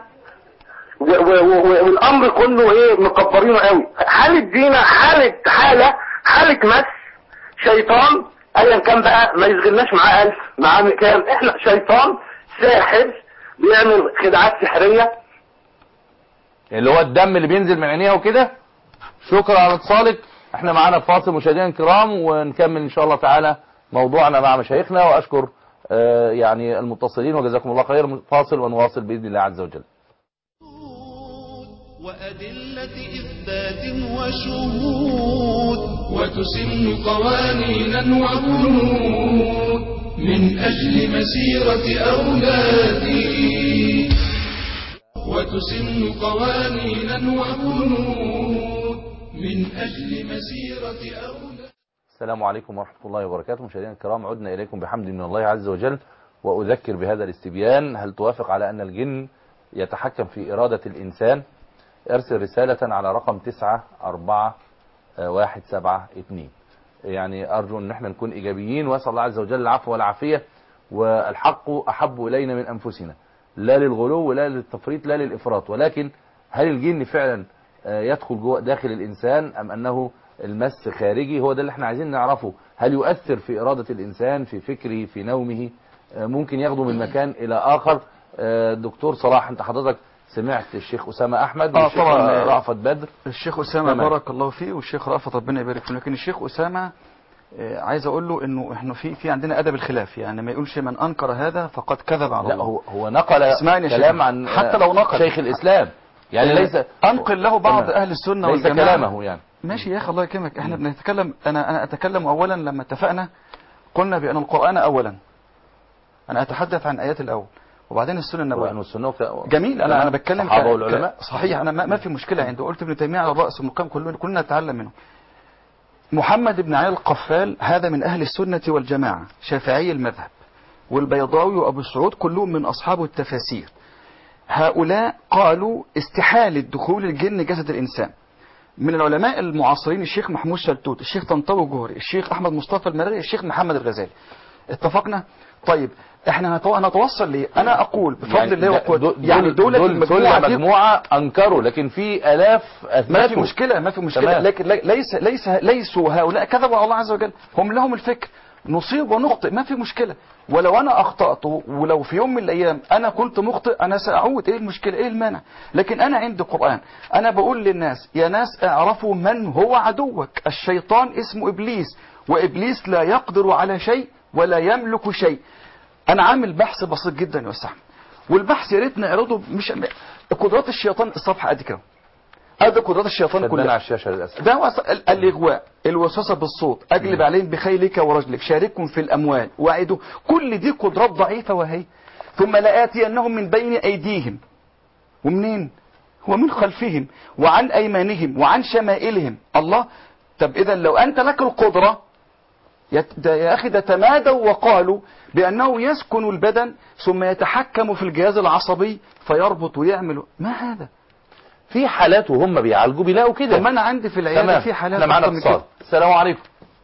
والامر كله ايه مكبرينه قوي. حالة دينا حالة حالة حالة مس شيطان ايا كان بقى، ما يشغلناش معاه الف معاه كام، احنا شيطان ساحر بيعمل خدعات سحرية اللي هو الدم اللي بينزل من عينيها وكده. شكرا على اتصالك. احنا معانا فاصل مشاهدينا الكرام، ونكمل ان شاء الله تعالى موضوعنا مع مشايخنا، واشكر آه يعني المتصلين وجزاكم الله خير. فاصل ونواصل باذن الله عز وجل. وأدلة إثبات وشهود وتسن قوانينا وبنود من أجل مسيرة أولادي، وتسن قوانينا وبنود من أجل مسيرة أولادي. السلام عليكم ورحمة الله وبركاته. مشاهدينا الكرام، عدنا إليكم بحمد من الله عز وجل، وأذكر بهذا الاستبيان. هل توافق على أن الجن يتحكم في إرادة الإنسان؟ ارسل رسالة على رقم تسعة أربعة واحد سبعة اتنين. يعني أرجو أن احنا نكون إيجابيين، وأسأل الله عز وجل العفو والعافية، والحق أحب إلينا من أنفسنا، لا للغلو ولا للتفريط لا للإفراط. ولكن هل الجن فعلا يدخل جوه داخل الإنسان أم أنه المس خارجي؟ هو ده اللي احنا عايزين نعرفه. هل يؤثر في إرادة الإنسان، في فكره، في نومه؟ ممكن ياخده من مكان إلى آخر. دكتور صلاح، أنت حضرتك سمعت الشيخ أسامة أحمد اه والشيخ طبعا رأفت بدر. الشيخ أسامة تمام. بارك الله فيه، والشيخ رأفت ربنا يبارك فيه. لكن الشيخ أسامة آه، عايز اقول له انه احنا في في عندنا ادب الخلاف، يعني ما يقولش من انكر هذا فقد كذب على لا، الله. هو هو نقل كلام عن حتى لو نقل شيخ الإسلام، يعني ليس انقل له بعض تمام. اهل السنة ليس والجماعة كلامه يعني. ماشي يا اخي الله يكرمك. احنا بنتكلم، انا انا اتكلم اولا لما اتفقنا قلنا بان القرآن اولا، انا اتحدث عن ايات الاول وبعدين السنه النبويه والسنه. جميل. انا انا بتكلم الصحابه والعلماء. صحيح، انا ما, ما في مشكله عندي. قلت ابن تيميه على الراس والمقام، كلنا كلنا نتعلم منه. محمد بن علي القفال هذا من اهل السنه والجماعه، شافعي المذهب، والبيضاوي وابو سعود كلهم من اصحاب التفاسير. هؤلاء قالوا استحاله دخول الجن جسد الانسان. من العلماء المعاصرين الشيخ محمود شلتوت، الشيخ طنطاوي الجوهري، الشيخ احمد مصطفى المرغي، الشيخ محمد الغزالي. اتفقنا؟ طيب احنا هنتوصل ليه؟ انا اقول بفضل يعني الله وقوته، يعني دول, دول المجموعه مجموعه انكروا، لكن في الاف اثبتوا. ما في مشكله، ما في مشكله تمام. لكن ليس ليس ليسوا هؤلاء كذبوا على الله عز وجل، هم لهم الفكر، نصيب ونخطئ، ما في مشكله. ولو انا اخطات ولو في يوم من الايام انا كنت مخطئ، انا ساعود، ايه المشكله؟ ايه المانع؟ لكن انا عندي قران، انا بقول للناس يا ناس اعرفوا من هو عدوك. الشيطان اسمه ابليس، وابليس لا يقدر على شيء ولا يملك شيء. انا عامل بحث بسيط جدا يا استاذ، والبحث يا ريت نعرضه. مش قدرات الشيطان، الصفحه قد كده، ادي قدرات الشيطان كلها على الشاشه للاسف. ده الاغواء، الوسوسه بالصوت، اجلب عليهم بخيلك ورجلك، شاركهم في الاموال، وعدوا، كل دي قدرات ضعيفه وهي. ثم لآتينهم من بين ايديهم، ومنين؟ ومن خلفهم وعن ايمانهم وعن شمائلهم. الله، طب اذا لو انت لك القدره يا أخي، ده تمادوا وقالوا بأنه يسكن البدن ثم يتحكم في الجهاز العصبي فيربط ويعمل. ما هذا؟ في حالات وهم بيعالجوا بيلاقوا كده. طب ما أنا عندي في العيادة في حالات. احنا معانا اتصال. السلام عليكم.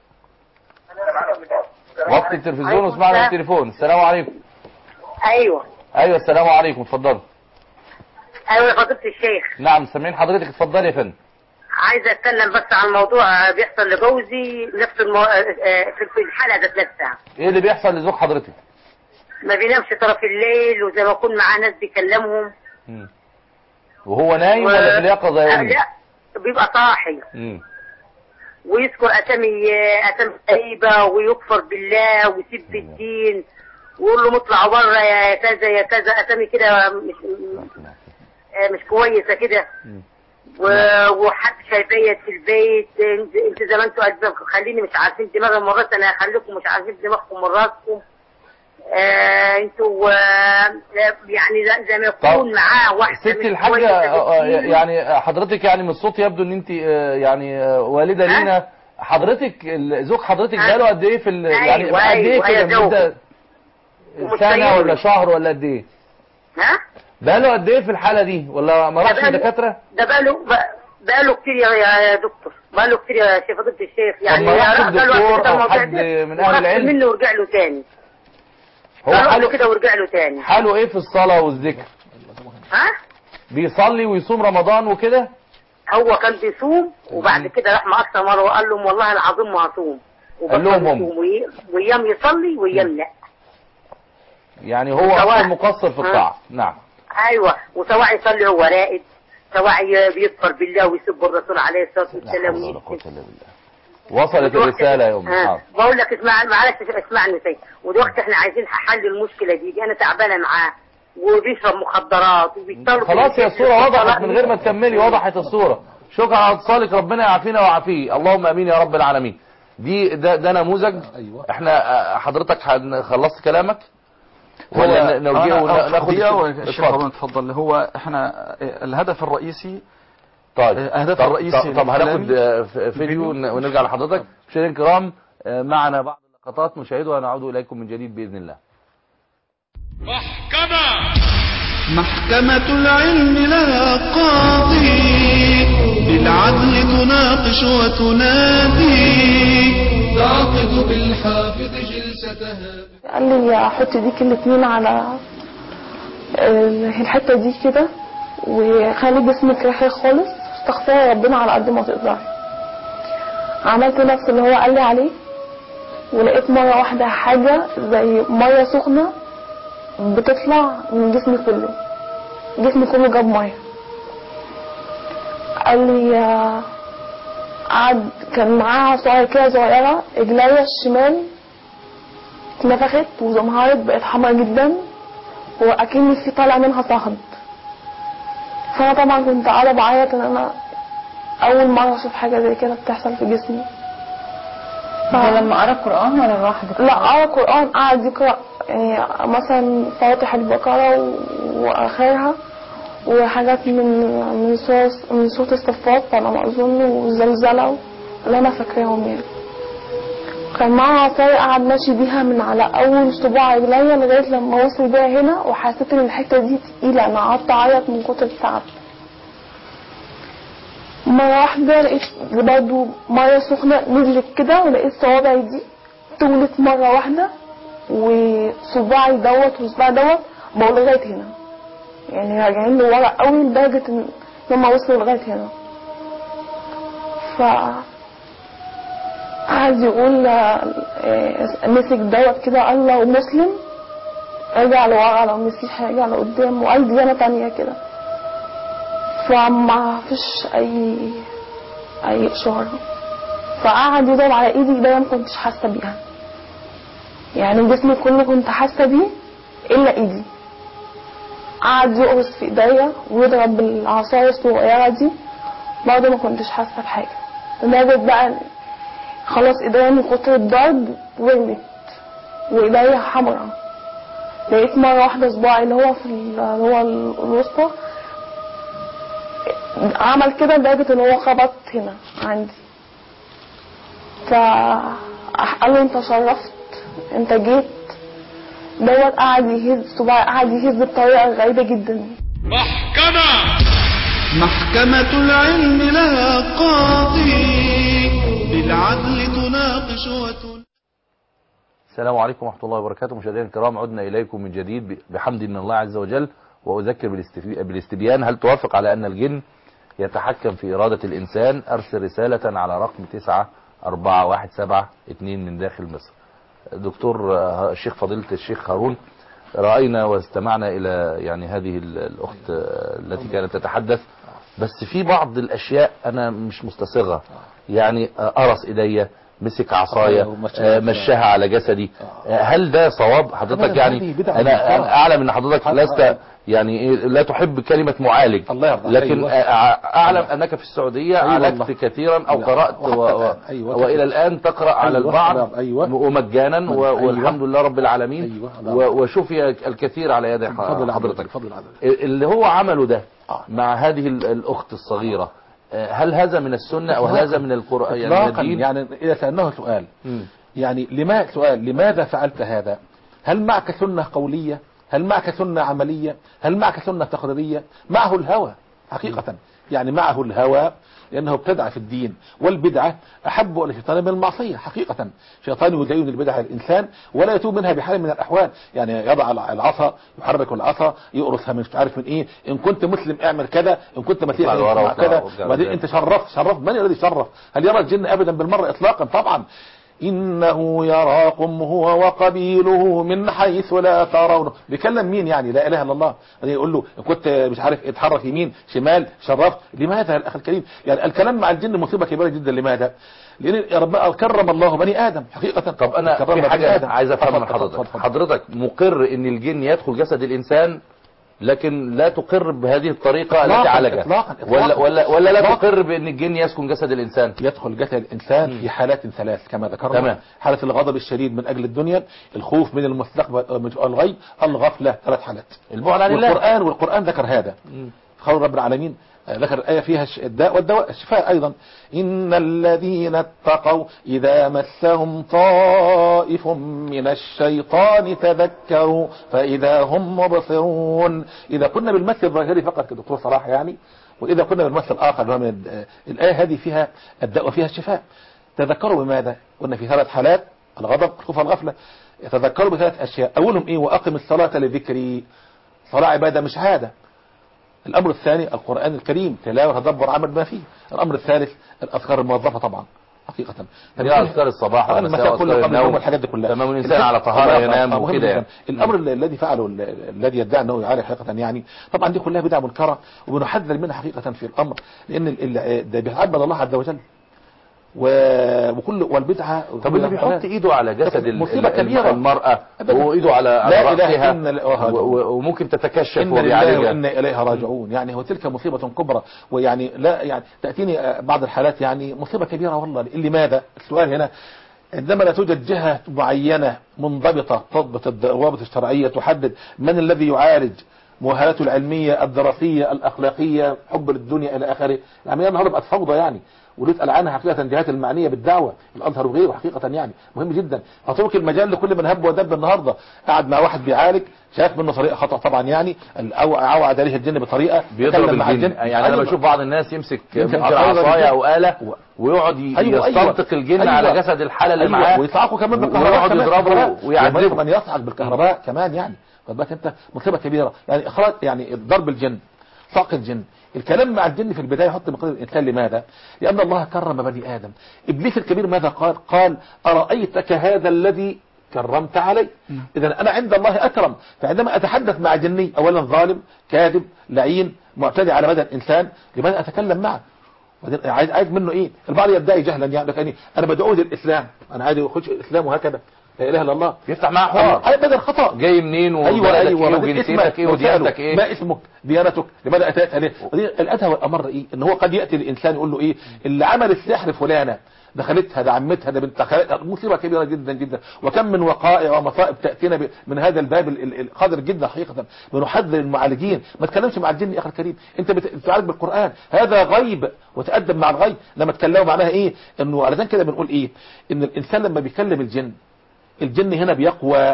وقت التلفزيون واسمعنا التليفون. السلام عليكم. أيوه أيوه السلام عليكم، اتفضلوا. أيوه يا فضيلة الشيخ. نعم سامعين حضرتك، اتفضلي يا فندم. عايزه اتكلم بس عن موضوع بيحصل لجوزي نفس المو... في الحلقه ذات نفسها. ايه اللي بيحصل لزوج حضرتك؟ ما بينامش طرف الليل، وزي ما يكون معاه ناس بيكلمهم. امم وهو نايم و... ولا في اليقظه يا ابني؟ لا بيبقى صاحي. امم ويذكر اسامي اسامي غريبه ويكفر بالله ويسب الدين ويقول له اطلع بره يا كذا يا كذا، اسامي كده مش مش كويسه كده. وحد شايفية في البيت، انت زي ما انتوا خليني مش عارفين دماغي مرات، انا هخليكم مش عارفين دماغكم مراتكم. آه انتوا آه يعني زي ما يكون معاه واحده. ست الحاجه يعني حضرتك، يعني من الصوت يبدو ان انت يعني والده لينا. حضرتك زوج حضرتك بقاله قد ايه في يعني قد ايه كده؟ سنه ولا شهر ولا قد ايه؟ ها؟ بقاله قد ايه في الحالة دي ولا ما راحش الدكاترة؟ ده بقاله بقاله كتير يا دكتور، بقاله كتير يا شيخ فضيلة الشيخ. يعني ما راحش الدكتور او حد من اهل العلم منه ورجع له تاني. هو حاله كده ورجع له تاني. حاله ايه في الصلاة والذكر؟ ها؟ بيصلي ويصوم رمضان وكده؟ هو كان بيصوم وبعد كده راح ما اكثر مرة وقال لهم والله العظيم ما هصوم. قال لهم هم وايام يصلي وايام لا. يعني هو اصلا مقصر في الطاعة. نعم. ايوه، وسواء يصلي هو رائد، توعي بيكفر بالله ويسب الرسول عليه الصلاه لا والسلام. حول ولا قوة إلا بالله. وصلت الرسالة يا أم حاضر. بقول لك اسمع معلش اسمعني سيد، ودلوقتي احنا عايزين حل المشكله دي, دي انا تعبانه معاه وبيشرب مخدرات وبيطلب. خلاص يا الصورة وضحت من غير ما تكملي، وضحت الصورة. شكرا على اتصالك، ربنا يعافينا ويعافيه، اللهم امين يا رب العالمين. دي ده, ده نموذج. احنا حضرتك خلصت كلامك ولا ناخد الشيخ هارون اتفضل. هو احنا الهدف الرئيسي طيب الهدف الرئيسي طب هناخد فيديو ونرجع لحضرتك. مشاهدينا الكرام معنا بعض اللقطات نشاهدها ونعود اليكم من جديد باذن الله. محكمة محكمة العلم لها قاضي بالعدل تناقش وتنادي تعقد بالحافظ جلستها. قال لي احط ديك الاتنين على الحتة دي كده وخلي جسمك رخي خالص، استغفري ربنا على قد ما تقدري. عملت نفس اللي هو قال لي عليه، ولقيت مرة واحدة حاجة زي مية سخنة بتطلع من جسمي كله، جسمي كله جاب مية. قال لي قعد كان معاها عصاية كده صغيرة، رجليا الشمال اتنفخت وزمهرت بقت حمرا جدا واكني في طالع منها صهد. فانا طبعا كنت قاعده بعيط ان انا اول مره اشوف حاجه زي كده بتحصل في جسمي. ف... لما قرا قران ولا لوحدك؟ لا قرا قران، قعد يقرا يعني مثلا فواتح البقره واخرها وحاجات من من سوره من سوره الصفات على ما اظن والزلزله اللي انا فاكراهم يعني. كان معاه عصاية قعد ماشي بيها من على اول صباع رجليا لغايه لما وصل بيها هنا، وحسيت ان الحته دي تقيله، انا قعدت اعيط من كتر التعب. مره واحده لقيت برضه ميه سخنه نزلت كده، ولقيت صوابعي دي طولت مره واحده، وصباعي دوت وصباعي دوت بقوا لغايه هنا، يعني راجعين لورا قوي لدرجه ان لما وصلوا لغايه هنا. ف قعد يقول مسك دوت كده، قال لو مسلم ارجع لورا، لو مسيحي ارجع لقدام، وقال ديانة تانية كده. فما فيش اي اي اشاره. فقعد يضرب على ايدي، ايديا ما كنتش حاسه بيها، يعني جسمي كله كنت حاسه بيه الا ايدي. قعد يقرص في ايديا ويضرب بالعصايه الصغيره دي، برضه ما كنتش حاسه بحاجه. لدرجه بقى خلاص ايديا من كتر الضرب ورمت وايديا حمرا. لقيت مره واحده صباعي اللي هو في اللي هو الوسطى عمل كده لدرجه ان هو خبط هنا عندي. فقال له انت شرفت، انت جيت دوت. قعد يهز صباعي، قعد يهز بطريقه غريبه جدا. محكمة محكمة العلم لها قاضي بالعدل تناقش وتنادي. السلام عليكم ورحمة الله وبركاته. مشاهدينا الكرام، عدنا إليكم من جديد بحمد من الله عز وجل. وأذكر بالاستبيان، هل توافق على أن الجن يتحكم في إرادة الإنسان؟ أرسل رسالة على رقم تسعة أربعة واحد سبعة اتنين من داخل مصر. دكتور الشيخ فضيلة الشيخ هارون، رأينا واستمعنا إلى يعني هذه الأخت التي كانت تتحدث، بس في بعض الأشياء أنا مش مستصغة. يعني قرص إيديا، مسك عصاية، مشاها على جسدي، هل ده صواب حضرتك؟ يعني أنا أعلم أن حضرتك لست يعني لا تحب كلمة معالج، لكن أعلم أنك في السعودية عالجت كثيرا أو قرأت وإلى الآن تقرأ على البعض ومجانا والحمد لله رب العالمين، وشوفي الكثير على يد حضرتك. اللي هو عمله ده مع هذه الأخت الصغيرة، هل هذا من السنة أو هل هذا من القرآن يعني من الدين؟ يعني إذا سألناه سؤال م. يعني لما سؤال لماذا فعلت هذا؟ هل معك سنة قولية؟ هل معك سنة عملية؟ هل معك سنة تقريرية؟ معه الهوى حقيقة، يعني معه الهوى، لأنه ابتدع في الدين، والبدعة أحب إلى الشيطان من المعصية حقيقة. شيطان يزين البدعة للإنسان ولا يتوب منها بحال من الأحوال، يعني يضع العصا، يحرك العصا، يقرصها مش عارف من إيه، إن كنت مسلم اعمل كذا، إن كنت مسيحي اعمل كذا، وبعدين أنت شرفت شرفت من الذي شرف؟ هل يرى الجن أبدا بالمرة إطلاقا؟ طبعا إنه يراكم هو وقبيله من حيث لا ترونه. بيكلم مين يعني؟ لا إله إلا الله. يقول له كنت مش عارف اتحرك يمين شمال شرفت. لماذا يا أخي الكريم؟ يعني الكلام مع الجن مصيبة كبيرة جدا. لماذا؟ لأن يا رب كرم الله بني آدم حقيقة. طب أنا في حاجة عايز أفهم من حضرتك. حضرتك مقر إن الجن يدخل جسد الإنسان، لكن لا تقر بهذه الطريقة التي عالجها، إطلاقا ولا ولا ولا لا تقر بأن الجن يسكن جسد الإنسان؟ يدخل جسد الإنسان مم. في حالات ثلاث كما ذكرنا. تمام. حالة الغضب الشديد من أجل الدنيا، الخوف من المستقبل من الغيب، الغفلة. ثلاث حالات. البعد عن الله. والقرآن والقرآن ذكر هذا. قول رب العالمين ذكر الآية فيها الداء والدواء الشفاء أيضا. إن الذين اتقوا إذا مسهم طائف من الشيطان تذكروا فإذا هم مبصرون. إذا كنا بالمثل الظاهري فقط كدكتور صلاح يعني، وإذا كنا بالمثل الآخر اللي هو من الآية هذه فيها الداء وفيها الشفاء. تذكروا بماذا؟ قلنا في ثلاث حالات: الغضب، الخوف، الغفلة. يتذكروا بثلاث أشياء. أولهم إيه؟ وأقم الصلاة لذكري. صلاة عبادة مش عادة. الأمر الثاني القرآن الكريم، تلاوة تدبر عمل ما فيه. الأمر الثالث الأذكار الموظفة طبعا حقيقة. هي أذكار الصباح والمساء وأذكار النوم والحاجات دي كلها. تمام. الإنسان على طهارة ينام وكده يعني. الأمر الذي فعله الذي يدعي أنه يعالج حقيقة يعني، طبعا دي كلها بدع منكرة وبنحذر منها حقيقة في الأمر، لأن ده بيعبد الله عز وجل وكل والبدعة. طب اللي بيحط ايده على جسد المرأة وايده على لا رأسها إن وممكن تتكشف إن لله وإنا إليها راجعون، يعني هو تلك مصيبة كبرى. ويعني لا يعني تأتيني بعض الحالات يعني مصيبة كبيرة والله. لماذا؟ السؤال هنا عندما لا توجد جهة معينة منضبطة تضبط الضوابط الشرعية تحدد من الذي يعالج، مؤهلاته العلمية الدراسية الأخلاقية، حب للدنيا إلى آخره. العملية النهارده بقت فوضى يعني، ونسأل عنها حقيقة الجهات المعنية بالدعوة الأزهر وغيره حقيقة يعني مهم جدا. هترك المجال لكل من هب ودب. النهارده قاعد مع واحد بيعالج شاف منه طريقة خطأ طبعا يعني، أو أوعد عليه الجن بطريقة بيضرب الجن. الجن يعني أنا بشوف بعض الناس يمسك ممكن عصاية أو آلة ويقعد يستنطق الجن أيوة. على جسد الحالة اللي أيوة. معاه ويصعقوا كمان بالكهرباء، ويقعد يضربه ويعذبه. من يصعق بالكهرباء كمان يعني. فبقى أنت مصيبة كبيرة يعني. إخراج يعني ضرب الجن، صعق الجن، الكلام مع الجن في البداية يحط مقدار الإنسان. لماذا؟ لأن الله كرم بني آدم. إبليس الكبير ماذا قال؟ قال أرأيتك هذا الذي كرمت علي. إذا أنا عند الله أكرم. فعندما أتحدث مع جني أولا ظالم كاذب لعين معتدي على بدن إنسان، لماذا أتكلم معه؟ عايز عايز منه إيه؟ البعض يدعي جهلا يعني لكني أنا بدعوه للإسلام، أنا عايز يخش الإسلام وهكذا لا اله الا الله، يفتح معاه حوار. اي بدل خطا جاي منين وبلدك أيوة أيوة ايه وجنسيتك ايه وديانتك ايه، ما اسمك ديانتك لماذا اتيت عليه. الادهى والامر ايه؟ ان هو قد ياتي الانسان يقول له ايه اللي عمل السحر فلانه دخلتها ده عمتها ده بنت خالتها، مصيبه كبيره جدا جدا. وكم من وقائع ومصائب تاتينا من هذا الباب القادر جدا حقيقه. بنحذر المعالجين ما تكلمش مع الجن يا اخي الكريم، انت بتعالج بالقران هذا غيب وتادب مع الغيب. لما تكلموا معناها ايه؟ انه علشان كده بنقول ايه؟ ان الانسان لما بيكلم الجن، الجن هنا بيقوى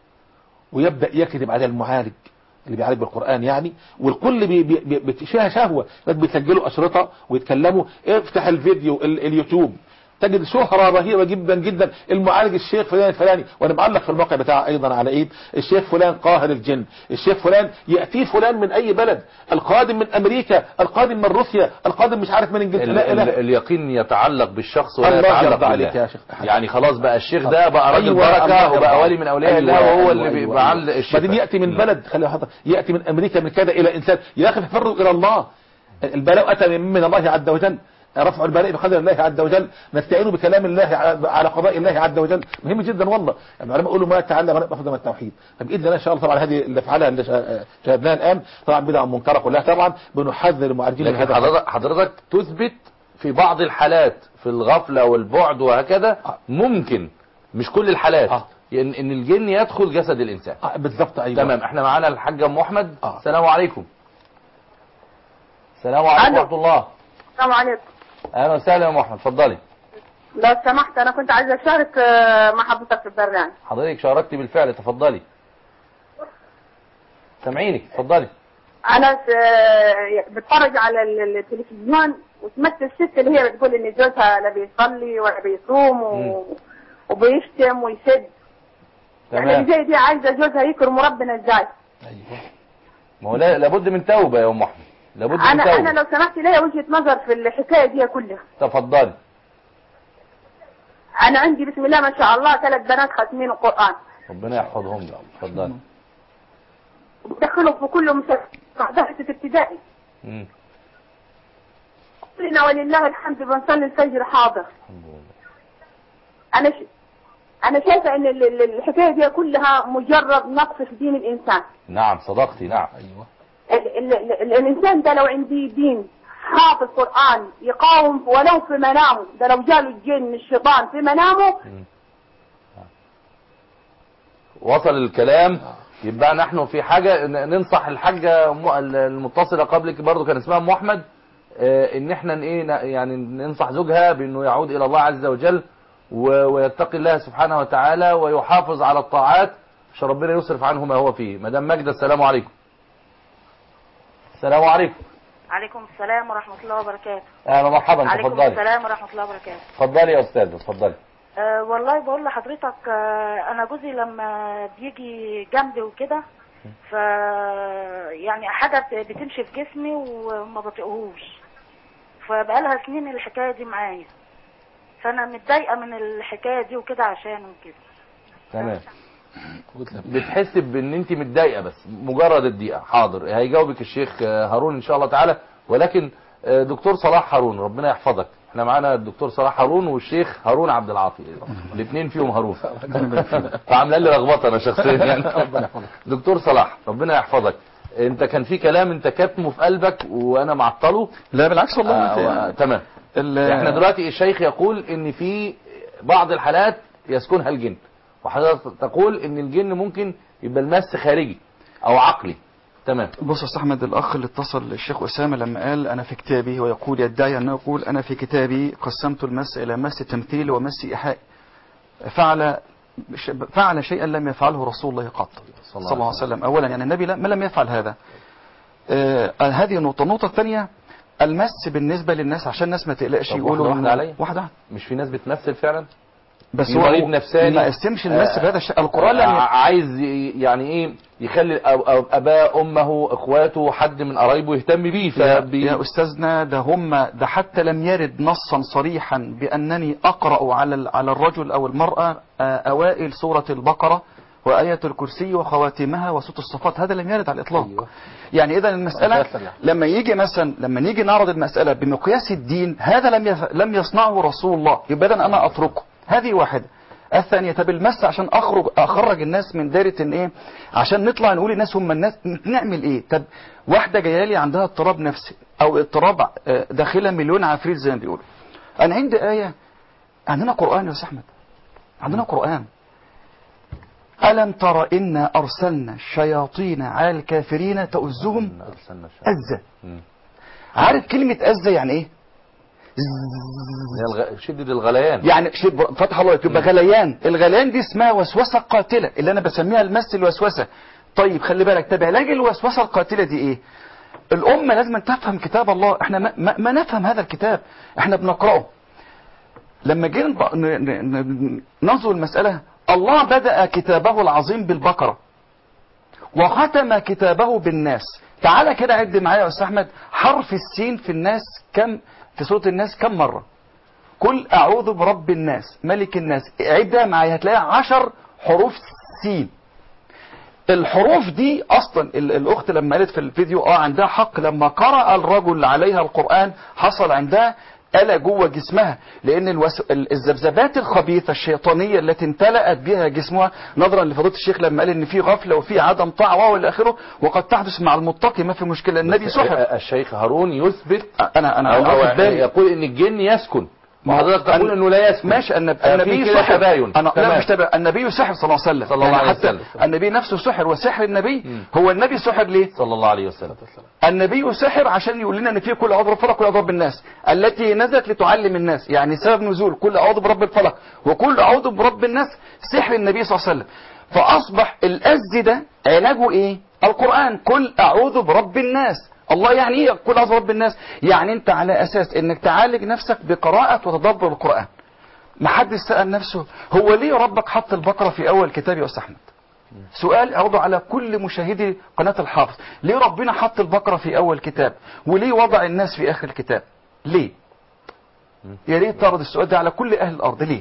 ويبدأ يكذب على المعالج اللي بيعالج بالقرآن يعني. والكل بي بي بي فيها شهوة، بيسجلوا أشرطة ويتكلموا. افتح الفيديو اليوتيوب تجد شهرة رهيبة جدا جدا. المعالج الشيخ فلان الفلاني، وانا معلق في الموقع بتاعه ايضا على ايه، الشيخ فلان قاهر الجن، الشيخ فلان يأتي فلان من اي بلد، القادم من امريكا، القادم من روسيا، القادم مش عارف من انجلترا. لا ال ال اليقين يتعلق بالشخص ولا يتعلق عليك يا شيخ. يعني خلاص بقى الشيخ ده بقى راجل بركة وبقى ولي من اولياء الله وهو أيوة اللي أيوة بيبقى عند الشيخ. بعدين يأتي من بلد، خلي حضرتك يأتي من امريكا من كذا الى انسان، يا اخي تفرغ الى الله. البلاء اتى من الله عز وجل، رفع البلاء بقدر الله عز وجل، نستعين بكلام الله على قضاء الله عز وجل. مهم جدا والله. يعني العلماء يقولوا ما تعلم نأخذ من التوحيد. طب باذن الله ان شاء الله طبعا هذه اللي فعلها اللي شاهدناها الان طبعا بدعه منكره كلها طبعا. بنحذر المعالجين من هذا. حضرتك حضرتك تثبت في بعض الحالات في الغفله والبعد وهكذا ممكن، مش كل الحالات آه. ان ان الجن يدخل جسد الانسان آه بالظبط. ايوه تمام. احنا معانا الحاج ام احمد. آه. السلام عليكم. السلام عليكم ورحمه الله. السلام عليكم. اهلا وسهلا يا ام احمد، اتفضلي. لو سمحت انا كنت عايزه اشارك مع حضرتك في البرنامج. حضرتك شاركتي بالفعل، تفضلي. سامعينك، اتفضلي. انا بتفرج على التلفزيون وسمعت الست اللي هي بتقول ان جوزها لا بيصلي ولا بيصوم و... وبيشتم ويسد. تمام. يعني زي دي عايزه جوزها يكرم ربنا ازاي؟ ايوه ما هو لابد من توبه يا ام احمد، لابد انا من توبه. انا لو سمحت ليا وجهه نظر في الحكايه دي كلها. تفضلي. انا عندي بسم الله ما شاء الله ثلاث بنات ختمين القران. ربنا يحفظهم لك. اتفضلي. بدخلهم في كل مدرسه ابتدائي. امم كلنا ولله الحمد بنصلي الفجر حاضر. الحمد لله. انا ش... انا شايفه ان ال- ال- الحكايه دي كلها مجرد نقص في دين الانسان. نعم صدقتي. نعم. ايوه. ال ال ال ال الانسان ده لو عندي دين حافظ قران يقاوم ولو في منامه، ده لو جاله الجن الشيطان في منامه. وصل الكلام. يبقى نحن في حاجة ن- ننصح الحاجة م- المتصلة قبلك برضو كان اسمها ام احمد، آه، ان احنا ن- ايه ن- يعني ننصح زوجها بانه يعود الى الله عز وجل و- ويتقي الله سبحانه وتعالى ويحافظ على الطاعات عشان ربنا يصرف عنه ما هو فيه. مدام ماجدة السلام عليكم. السلام عليكم. عليكم السلام ورحمة الله وبركاته. اهلا مرحبا. عليكم تفضلي. السلام ورحمة الله وبركاته. اتفضلي يا استاذ. اتفضلي. أه والله بقول لحضرتك، أه أنا جوزي لما بيجي جنبي وكده ف يعني حاجة بتمشي في جسمي وما بطيقهوش، فبقالها سنين الحكاية دي معايا، فأنا متضايقة من الحكاية دي وكده عشانه وكده. تمام. بتحس بان انت متضايقه بس مجرد الدقيقه. حاضر هيجاوبك الشيخ هارون ان شاء الله تعالى، ولكن دكتور صلاح هارون ربنا يحفظك. احنا معانا الدكتور صلاح هارون والشيخ هارون عبد العاطي، الاثنين فيهم هارون فعامله لي لخبطه انا شخصيا يعني. دكتور صلاح ربنا يحفظك، انت كان في كلام انت كاتمه في قلبك وانا معطله. لا بالعكس والله. آه تمام. احنا دلوقتي الشيخ يقول ان في بعض الحالات يسكنها الجن، وحضرتك تقول ان الجن ممكن يبقى المس خارجي او عقلي. تمام. بص يا استاذ احمد، الاخ اللي اتصل الشيخ اسامه لما قال انا في كتابي، ويقول يدعي انه يقول انا في كتابي قسمت المس الى مس تمثيل ومس ايحاء، فعل فعل شيئا لم يفعله رسول الله قط صلى الله عليه وسلم. اولا يعني النبي ما لم يفعل هذا. آه هذه نقطه. النقطه الثانيه المس بالنسبه للناس عشان الناس ما تقلقش يقولوا واحده عليا واحده. مش في ناس بتمثل فعلا بس هو مريض نفساني ما قسمش المس بهذا الشيء. القرآن آه عايز يعني ايه يخلي اباء امه اخواته حد من قرايبه يهتم بيه. فبي... يا استاذنا ده هم ده حتى لم يرد نصا صريحا بانني اقرا على على الرجل او المراه اوائل سوره البقره وآية الكرسي وخواتمها وسوره الصفات، هذا لم يرد على الاطلاق. أيوة. يعني اذا المساله لما يجي مثلا لما نيجي نعرض المساله بمقياس الدين، هذا لم يف... لم يصنعه رسول الله، يبقى اذا انا اتركه. هذه واحدة. الثانية طب المس عشان اخرج اخرج الناس من دايرة ان ايه، عشان نطلع نقول الناس هم الناس، نعمل ايه؟ طب واحدة جايه لي عندها اضطراب نفسي او اضطراب داخلها مليون عفريت زي ما بيقولوا. انا عندي آية، عندنا قرآن يا استاذ احمد، عندنا قرآن. ألم تر إنا أرسلنا الشياطين على الكافرين تؤزهم أزة. عارف كلمة أزة يعني ايه؟ شدة الغليان، يعني فتح الله يبقى غليان. الغليان دي اسمها وسوسة قاتلة اللي انا بسميها المس الوسوسة. طيب خلي بالك، طب علاج الوسوسة القاتلة دي ايه؟ الامة لازم تفهم كتاب الله. احنا ما, ما, ما نفهم هذا الكتاب، احنا بنقرأه. لما جينا ننظر المسألة، الله بدأ كتابه العظيم بالبقرة وختم كتابه بالناس. تعالى كده عد معايا يا استاذ احمد، حرف السين في الناس كم في سورة الناس كم مرة؟ قل أعوذ برب الناس ملك الناس، عدها معايا هتلاقي عشر حروف سين. الحروف دي أصلا الأخت لما قالت في الفيديو اه عندها حق، لما قرأ الرجل عليها القرآن حصل عندها قلق جوه جسمها، لأن الوس... الذبذبات الخبيثة الشيطانية التي امتلأت بها جسمها، نظرا لفضيلة الشيخ لما قال إن في غفلة وفي عدم طاعة والى آخره، وقد تحدث مع المتقي ما في مشكلة. النبي سحر. الشيخ هارون يثبت أنا أنا أو أو يقول إن الجن يسكن، وحضرتك تقول انه لا يسكن. ماشي. النبي سحر. أنا لا مش تبع النبي سحر صلى الله عليه وسلم. صلى الله عليه وسلم. النبي نفسه سحر، وسحر النبي م. هو النبي سحر ليه؟ صلى الله عليه وسلم. النبي سحر عشان يقول لنا ان في كل اعوذ برب الفلق وكل اعوذ برب الناس التي نزلت لتعلم الناس، يعني سبب نزول كل اعوذ برب الفلق وكل اعوذ برب الناس سحر النبي صلى الله عليه وسلم. فاصبح الأز ده علاجه ايه؟ القرآن. كل اعوذ برب الناس. الله يعني ايه كل اعوذ برب الناس؟ يعني انت على اساس انك تعالج نفسك بقراءة وتدبر القرآن. ما حد سأل نفسه هو ليه ربك حط البقرة في اول كتاب يا استاذ احمد؟ سؤال اعرضه على كل مشاهدي قناة الحافظ. ليه ربنا حط البقرة في اول كتاب وليه وضع الناس في اخر الكتاب؟ ليه؟ يا ريت تعرض السؤال ده على كل اهل الارض. ليه؟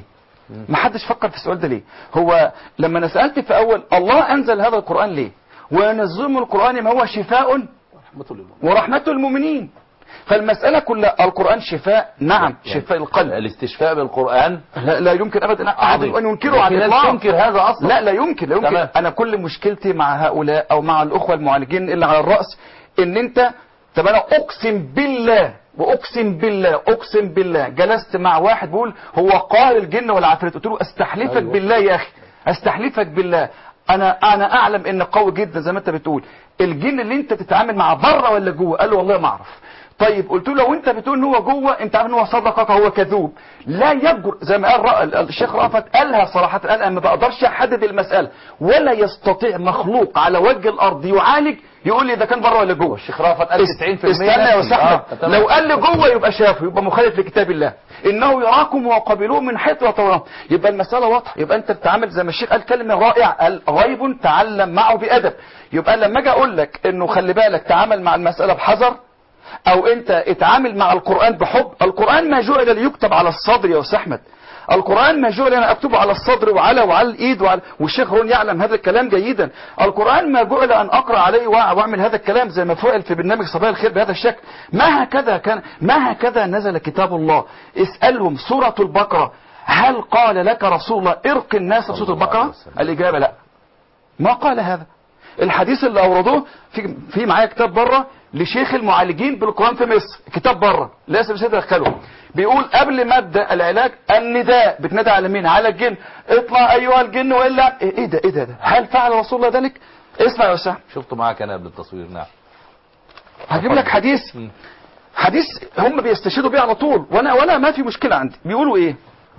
ما حدش فكر في السؤال ده ليه؟ هو لما انا سالت في اول الله انزل هذا القران ليه؟ وينزل من القران ما هو شفاء ورحمه للمؤمنين. فالمساله كلها القران شفاء، نعم يعني شفاء القلب. الاستشفاء بالقران لا, لا يمكن ابدا احد ان ينكره على الاطلاق. ينكر هذا اصلا. لا لا يمكن لا يمكن تمام. انا كل مشكلتي مع هؤلاء او مع الاخوه المعالجين اللي على الراس ان انت، طب انا اقسم بالله واقسم بالله اقسم بالله جلست مع واحد بيقول هو قال الجن والعفريت، قلت له استحلفك أيوة. بالله يا اخي استحلفك بالله، انا انا اعلم ان قوي جدا زي ما انت بتقول. الجن اللي انت تتعامل معاه بره ولا جوه؟ قال له والله ما اعرف. طيب قلت له لو انت بتقول ان هو جوه انت عارف ان هو صدقك هو كذوب، لا يجر زي ما قال الشيخ رأفت قالها صراحه، قال انا ما بقدرش احدد المساله، ولا يستطيع مخلوق على وجه الارض يعالج يقول لي اذا كان بره ولا جوه. الشيخ رأفت قال تسعين في المية. استنى يا استاذ، لو قال لي جوه يبقى شافه، يبقى مخالف لكتاب الله، انه يراكم وقبلوه من حيث لا ترون. يبقى المساله واضحه، يبقى انت بتتعامل زي ما الشيخ قال كلمه رائعه، قال غيب تعلم معه بادب. يبقى لما اجي اقول لك انه خلي بالك تعامل مع المساله بحذر، او انت اتعامل مع القرآن بحب. القرآن ما جعل ليكتب على الصدر يا استاذ احمد، القرآن ما جعل انا اكتبه على الصدر وعلى وعلى الايد وعلى، والشيخ هون يعلم هذا الكلام جيدا. القرآن ما جعل ان اقرا عليه واعمل هذا الكلام زي ما فعل في برنامج صباح الخير بهذا الشكل. ما هكذا كان، ما هكذا نزل كتاب الله. اسالهم سورة البقرة هل قال لك رسول الله ارق الناس بسورة البقرة؟ الاجابة لا، ما قال هذا. الحديث اللي اوردوه في في معايا كتاب بره لشيخ المعالجين بالقرآن في مصر، كتاب بره لازم مش تدخله، بيقول قبل مبدأ العلاج النداء بتنادى على مين؟ على الجن، اطلع ايها الجن والا ايه ده ايه ده, ده؟ هل فعل رسول الله ذلك؟ اسمع يا استاذ. شفته معاك انا قبل التصوير. نعم. هجيب لك حديث حديث هم بيستشهدوا بيه على طول، وانا وانا ما في مشكله عندي. بيقولوا ايه؟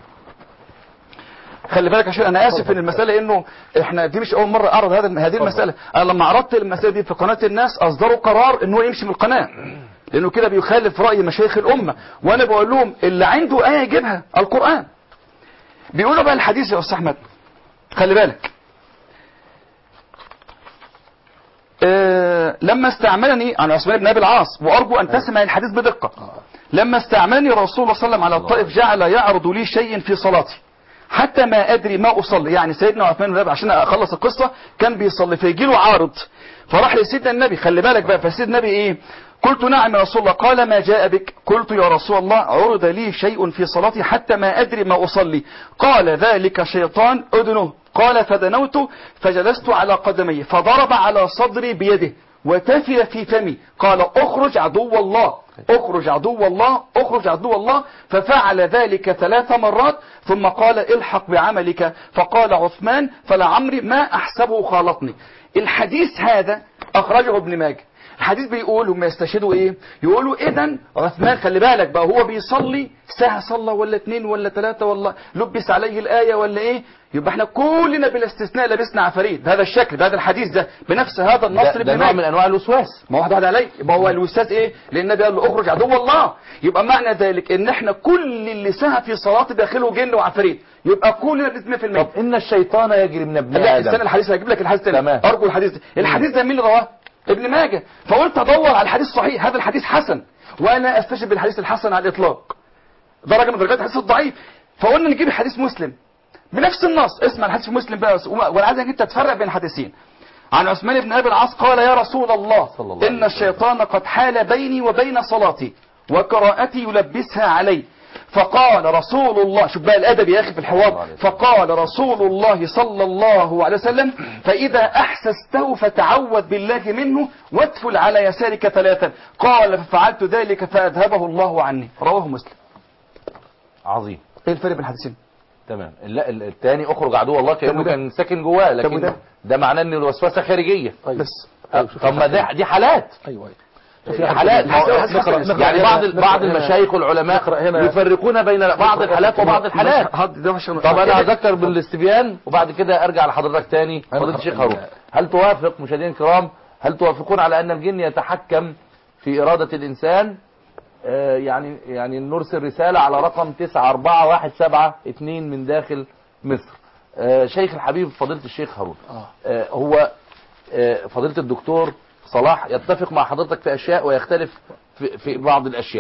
خلي بالك عشان انا اسف ان المساله انه احنا دي مش اول مره اعرض هذا هذه المساله. انا لما عرضت المساله دي في قناه الناس اصدروا قرار ان هو يمشي من القناه لانه كده بيخالف راي مشايخ الامه، وانا بقول لهم اللي عنده ايه يجيبها القران. بيقولوا بقى الحديث يا استاذ احمد خلي بالك. أه لما استعملني عن عثمان بن ابي العاص، وارجو ان تسمع الحديث بدقه. لما استعملني رسول الله صلى الله عليه وسلم على الطائف جعل يعرض لي شيء في صلاتي حتى ما ادري ما اصلي. يعني سيدنا عثمان بن ابي عشان اخلص القصه كان بيصلي فيجي له عارض، فراح لسيدنا النبي. خلي بالك بقى، فسيدنا النبي ايه؟ قلت نعم يا رسول الله. قال ما جاء بك؟ قلت يا رسول الله عرض لي شيء في صلاتي حتى ما ادري ما اصلي. قال ذلك شيطان ادنه. قال فدنوت فجلست على قدمي فضرب على صدري بيده وتفل في فمي. قال اخرج عدو الله اخرج عدو الله اخرج عدو الله. ففعل ذلك ثلاث مرات ثم قال الحق بعملك. فقال عثمان فلعمري ما احسبه خالطني. الحديث هذا اخرجه ابن ماجه. الحديث بيقول هم يستشهدوا ايه؟ يقولوا اذا عثمان خلي بالك بقى هو بيصلي ساعه صلى ولا اتنين ولا ثلاثه ولا لبس عليه الايه ولا ايه، يبقى احنا كلنا بلا استثناء لبسنا عفاريت بهذا الشكل بهذا الحديث ده بنفس هذا النص. ده, ده نوع من انواع الوسواس. ما واحد واحد عليه. يبقى هو الوسواس ايه؟ لان النبي قال له اخرج عدو الله. يبقى معنى ذلك ان احنا كل اللي سهى في صلاه داخله جن وعفاريت، يبقى كلنا مية في المية. طب ان الشيطان يجري من ابن لا ادم. استنى الحديث هجيب لك الحديث تاني. ارجو الحديث ده. الحديث ده مين اللي رواه؟ ابن ماجه. فقلت ادور على الحديث الصحيح. هذا الحديث حسن وانا استشهد بالحديث الحسن على الاطلاق، درجه من درجات الحديث الضعيف. فقلنا نجيب الحديث مسلم بنفس النص. اسمع الحديث في مسلم بقى، وانا عايزك انت تفرق بين الحديثين. عن عثمان بن ابي العاص قال يا رسول الله, الله ان الشيطان قد حال بيني وبين صلاتي وقراءتي يلبسها علي. فقال رسول الله، شوف بقى الادب يا اخي في الحوار، فقال رسول الله صلى الله عليه وسلم فاذا احسسته فتعوذ بالله منه وادفل على يسارك ثلاثا. قال ففعلت ذلك فاذهبه الله عني. رواه مسلم. عظيم. ايه الفرق بين الحديثين؟ تمام. لا الثاني اخرج عدو الله كانه كان ساكن جواه، لكن ده, ده معناه ان الوسوسه خارجيه. طيب. بس طب ما ده دي حالات. ايوه في حالات يعني بعض بعض المشايخ والعلماء يفرقون بين بعض الحالات وبعض الحالات. طب انا هذكر بالاستبيان وبعد كده ارجع لحضرتك تاني. فضيله الشيخ هارون، هل توافق مشاهدينا الكرام، هل توافقون على ان الجن يتحكم في اراده الانسان؟ آه يعني يعني نرسل رساله على رقم تسعة أربعة واحد سبعة اتنين من داخل مصر. آه شيخ الحبيب فضيله الشيخ هارون، آه هو آه فضيله الدكتور صلاح يتفق مع حضرتك في اشياء ويختلف في, في بعض الاشياء.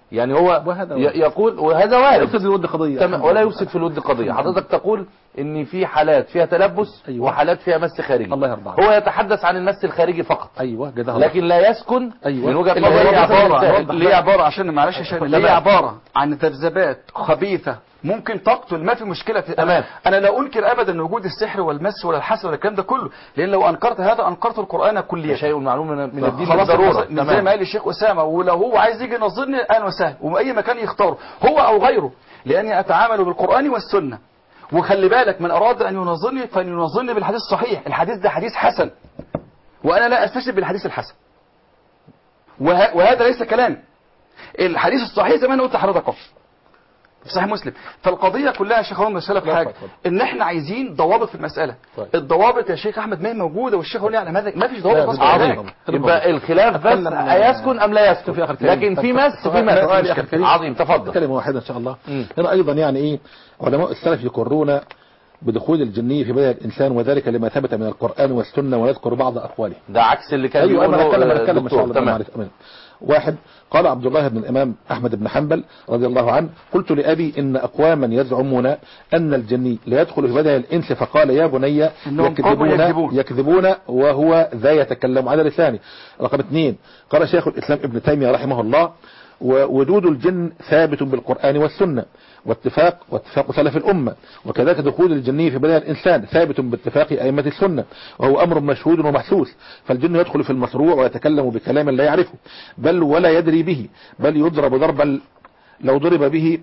يعني هو وهذا ي- يقول وهذا وارد يفسد الود قضية تمام، ولا يفسد في الود قضية. حضرتك تقول ان في حالات فيها تلبس أيوة. وحالات فيها مس خارجي. الله يرضى عليك. هو يتحدث عن المس الخارجي فقط. ايوه جزاه الله. لكن لا يسكن أيوة. من وجهة اللي نظر هي عبارة الإنسان. اللي هي عبارة عشان معلش يا شيخ، اللي هي تمام. عبارة عن ذبذبات خبيثة ممكن تقتل، ما في مشكلة في تمام. أنا لا أنكر أبدا وجود السحر والمس ولا الحسد ولا الكلام ده كله، لأن لو أنكرت هذا أنكرت القرآن كليا. شيء معلوم من من الدين خلاص بالضرورة. زي ما قال الشيخ أسامة، ولو هو عايز يجي ينظرني أهلا وسهلا، وأي مكان يختاره هو أو غيره، لأني أتعامل بالقرآن والسنة. وخلي بالك، من أراد أن ينظرني فلينظرني بالحديث الصحيح، الحديث ده حديث حسن وأنا لا أستشهد بالحديث الحسن، وه... وهذا ليس كلامي. الحديث الصحيح زي ما أنا قلت لحضرتك أهو في صحيح مسلم. فالقضية كلها يا شيخ عمر مسألة في حاجة، ان احنا عايزين ضوابط في المسألة. طيب. الضوابط يا شيخ احمد ما هي موجودة، والشيخ هو يعلم هذا، ما فيش ضوابط اصلا. عظيم. يبقى الخلاف بس يسكن ام لا يسكن، لكن في مس في مس. عظيم. تفضل. كلمة واحدة ان شاء الله. هنا ايضا يعني ايه، علماء السلف يقرون بدخول الجنية في بدن الانسان، وذلك لما ثبت من القرآن والسنة، ونذكر بعض اقواله. ده عكس اللي كان ايوه انا بيقوله بتكلم بتكلم ان شاء الله. تمام. واحد، قال عبد الله بن الإمام أحمد بن حنبل رضي الله عنه: قلت لأبي إن أقواما يزعمون أن الجني لا يدخل في بدن الإنس، فقال: يا بني يكذبون, يكذبون يكذبون وهو ذا يتكلم على لسانه. رقم اثنين، قال شيخ الإسلام ابن تيمية رحمه الله: ووجود الجن ثابت بالقرآن والسنة واتفاق واتفاق سلف الأمة، وكذلك دخول الجني في بدن الإنسان ثابت باتفاق أئمة السنة، وهو أمر مشهود ومحسوس. فالجن يدخل في المصروع ويتكلم بكلام لا يعرفه بل ولا يدري به، بل يضرب ضربا لو ضرب به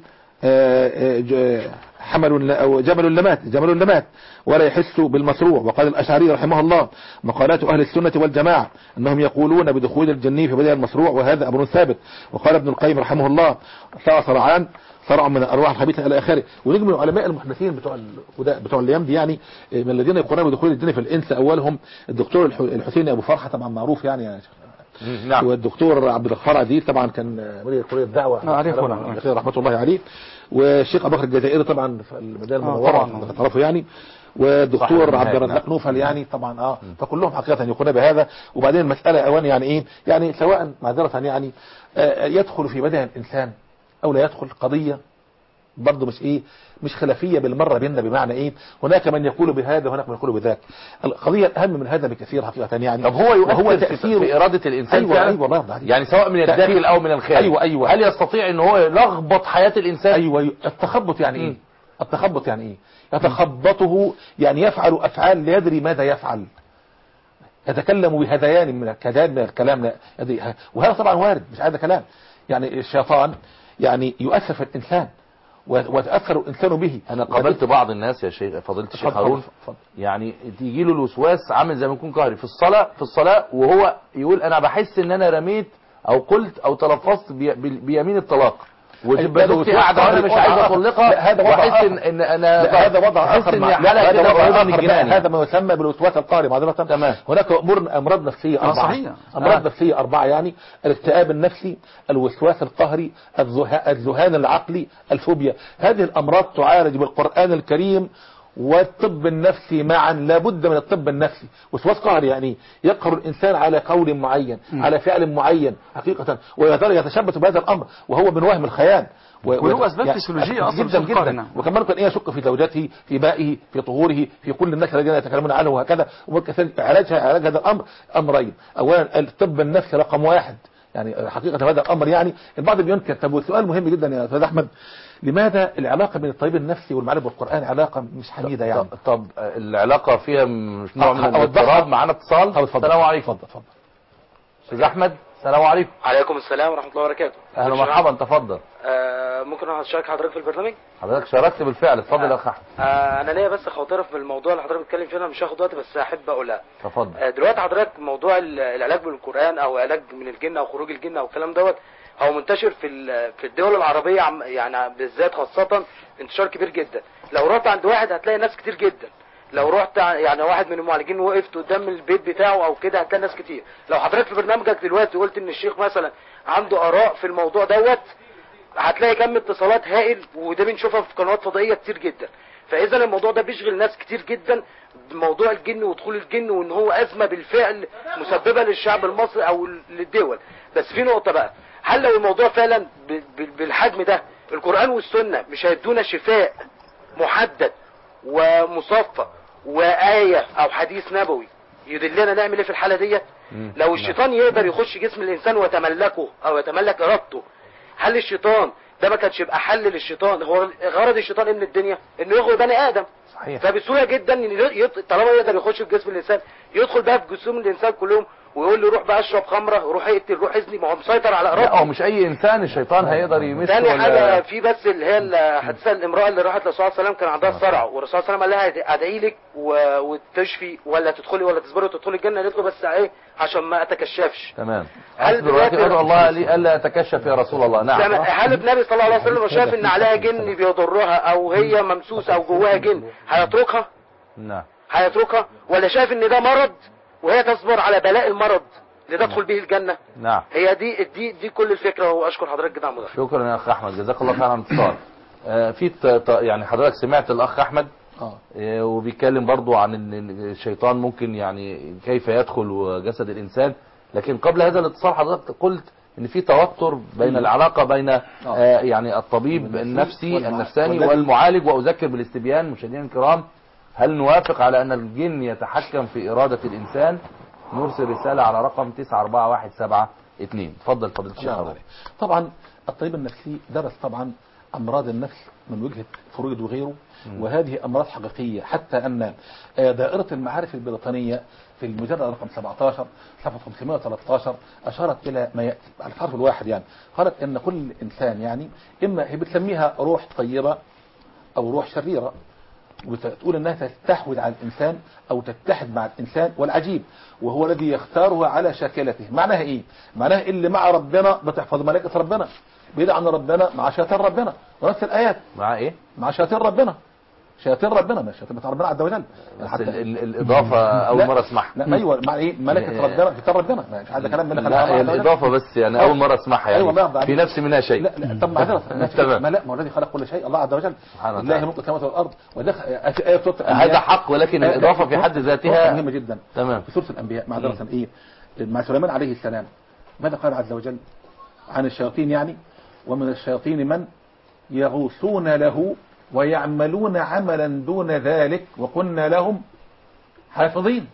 حمل أو جمل لمات جمل لمات ولا يحس بالمصروع. وقال الأشعري رحمه الله: مقالات أهل السنة والجماعة أنهم يقولون بدخول الجني في بدن المصروع، وهذا أمر ثابت. وقال ابن القيم رحمه الله: صرعان صرع من الأرواح الخبيثة إلى آخره. ونجم العلماء المحدثين بتوع بتوع الأيام دي يعني من الذين يقولون بدخول الجن في الإنس، أولهم الدكتور الحسيني أبو فرحة، طبعا معروف يعني يا شيخ. نعم. والدكتور عبد الغفار عديل طبعا كان مدير كلية الدعوة رحمة الله عليه. والشيخ أبو بكر الجزائري طبعا في المدينة المنورة تعرفوا يعني. والدكتور عبد الرزاق نوفل يعني طبعا اه فكلهم حقيقة يقولون بهذا. وبعدين المسألة اوان يعني ايه، يعني سواء معذرة يعني آه يدخل في بدن الانسان او لا يدخل، قضية برضه مش ايه مش خلافية بالمرة بيننا، بمعنى ايه هناك من يقول بهذا وهناك من يقول بذاك. القضية الاهم من هذا بكثير حقيقة يعني. طب هو يؤثر تأثير في إرادة الإنسان أيوة فعلا؟ أيوة الله يعني سواء من الداخل أو من الخارج. أيوة أيوة. هل يستطيع ان هو يلخبط حياة الإنسان؟ أيوة, أيوة. التخبط يعني ايه؟ التخبط يعني ايه؟ يتخبطه يعني يفعل أفعال لا يدري ماذا يفعل، يتكلم بهذيان من الكلام من الكلام وهذا طبعا وارد، مش هذا كلام. يعني الشيطان يعني يؤثر في الإنسان وتأثر الإنسان به. أنا قابلت بعض الناس يا شيخ فضيلة الشيخ هارون، يعني تيجي له الوسواس عامل زي ما يكون قهري في الصلاة في الصلاة وهو يقول أنا بحس إن أنا رميت أو قلت أو تلفظت بيمين الطلاق، وتبقى زوجتي قاعده وانا مش عايز اطلقها، هذا وضع واحس ان ان انا هذا وضع اخر ان حالة كده هذا, الجنان هذا ما يسمى بالوسواس القهري معذرة. تمام. هناك امور امراض نفسيه اربعه. صحيح. امراض آه. نفسيه اربعه يعني: الاكتئاب النفسي، الوسواس القهري، الذهان العقلي، الفوبيا. هذه الامراض تعالج بالقرآن الكريم والطب النفسي معا. لابد من الطب النفسي. وسواس قهري يعني يقهر الإنسان على قول معين م. على فعل معين حقيقة، ويظل يتشبث بهذا الأمر وهو من وهم الخيال وله أسباب يعني فسيولوجية أصلا جدا جدا. وكمان كان إيه يشك في زوجته، في مائه، في طهوره، في كل الناس الذين يتكلمون عنه وهكذا. علاج علاج هذا الأمر أمرين: أولا الطب النفسي رقم واحد يعني حقيقة هذا الأمر. يعني البعض بينكر. طب سؤال مهم جدا يا أستاذ أحمد: لماذا العلاقة بين الطبيب النفسي والمعالج بالقرآن علاقة مش حميدة يعني؟ طب, طب العلاقة فيها مش نوع من الاضطراب؟ معانا اتصال. السلام عليكم. اتفضل اتفضل أستاذ أحمد. السلام عليكم. عليكم السلام ورحمة الله وبركاته. أهلا ومرحبا. تفضل. آه ممكن أشارك حضرتك في البرنامج؟ حضرتك شاركت بالفعل. اتفضل يا أخ أحمد. آه أنا ليا بس خاطرة في الموضوع اللي حضرتك بتتكلم فيه، أنا مش هاخد وقت بس أحب أقولها. تفضل. آه دلوقتي حضرتك موضوع العلاج بالقرآن أو علاج من الجن أو خروج الجن أو الكلام دوت هو منتشر في في الدول العربية يعني بالذات، خاصة انتشار كبير جدا. لو رحت عند واحد هتلاقي ناس كتير جدا. لو رحت يعني واحد من المعالجين وقفت قدام البيت بتاعه او كده هتلاقي ناس كتير. لو حضرتك في برنامجك دلوقتي قلت ان الشيخ مثلا عنده اراء في الموضوع دوت هتلاقي كم اتصالات هائل، وده بنشوفها في قنوات فضائيه كتير جدا. فاذا الموضوع ده بيشغل ناس كتير جدا، موضوع الجن ودخول الجن، وان هو ازمه بالفعل مسببه للشعب المصري او للدول. بس في نقطه بقى، هل لو الموضوع فعلا ب- ب- بالحجم ده القرآن والسنة مش هيدونا شفاء محدد ومصفى وآية او حديث نبوي يدلنا نعمل ايه في الحالة ديت؟ لو الشيطان يقدر يخش جسم الانسان ويتملكه او يتملك ارادته، هل الشيطان ده ما كانش يبقى حل للشيطان؟ هو غرض الشيطان ايه من الدنيا؟ انه يغوي بني ادم. صحيح. فبسهوله جدا ان يط... طالما يقدر يخش في جسم الانسان يدخل بقى في جسوم الانسان كلهم ويقول له روح بقى اشرب خمره، روح اقتل، روح اذني، ما هو مسيطر على لا ارادته. هو مش اي انسان الشيطان هيقدر يمسه. ثاني ولا... حاجه في بس اللي هي الحادثه الامراه اللي راحت للرسول صلى الله عليه وسلم كان عندها الصرع، والرسول صلى الله عليه وسلم قال لها ادعي لك و... وتشفي ولا تدخلي ولا تصبري وتدخلي الجنه، قالت له بس ايه عشان ما اتكشفش. تمام. هل هل دلوقتي دلوقتي ادعو الله لي الا اتكشف يا رسول الله؟ نعم. سمع- هل النبي صلى الله عليه وسلم شاف ان عليها جن بيضرها او هي ممسوسه او جواها جن هيتركها؟ نعم. هيتركها ولا شايف ان ده مرض وهي تصبر على بلاء المرض لتدخل به الجنة؟ نعم. هي دي دي دي كل الفكرة. واشكر حضرتك جدا على المداخلة. شكرا يا اخ احمد، جزاك الله خير على الاتصال. آه، في ت- ت- يعني حضرتك سمعت الاخ احمد اه آه، وبيتكلم برضو عن ان الشيطان ممكن يعني كيف يدخل جسد الانسان، لكن قبل هذا الاتصال حضرتك قلت ان في توتر بين العلاقه بين آه، يعني الطبيب النفسي والمع- النفساني والذي- والمعالج. واذكر بالاستبيان مشاهدينا الكرام، هل نوافق على ان الجن يتحكم في اراده الانسان؟ نرسل رساله على رقم تسعة أربعة واحد سبعة اثنين. تفضل فضيله الشيخ نعم هارون. عليك. طبعا الطبيب النفسي درس طبعا امراض النفس من وجهه فرويد وغيره، وهذه امراض حقيقيه، حتى ان آه، دائره المعارف البريطانيه في المجلد رقم سبعة عشر صفحه خمسمائة وثلاثة عشر اشارت الى ما ياتي على الحرف الواحد، يعني قالت ان كل انسان يعني اما هي بتسميها روح طيبه او روح شريره، وتقول انها تستحوذ على الانسان او تتحد مع الانسان، والعجيب وهو الذي يختارها على شاكلته. معناها ايه؟ معناها اللي مع ربنا بتحفظ ملائكه ربنا، بعيد عن ربنا مع شياطين ربنا، ونفس الايات مع ايه؟ مع شياطين ربنا، شياطين ربنا مش شياطين بتاع ربنا عز وجل. بس ال- ال- الاضافه اول لا. مره اسمعها. لا ايوه مع ايه؟ ملائكه إيه. ربنا شيطان ربنا، مش هذا كلام من لا هي الاضافه بس يعني اول مره اسمعها يعني أيوة، ما في نفس منها شيء. لا لا طب معذره تمام. ما لا ما هو الذي خلق كل شيء الله عز وجل، سبحانه لله وتعالى. ملك السماوات والارض، وده ايه سوره هذا حق، ولكن الاضافه في حد ذاتها مهمه جدا. تمام. في سوره الانبياء معذره ايه؟ مع سليمان عليه السلام ماذا قال عز وجل عن الشياطين؟ يعني ومن الشياطين من يغوصون له ويعملون عملا دون ذلك وقلنا لهم حافظين،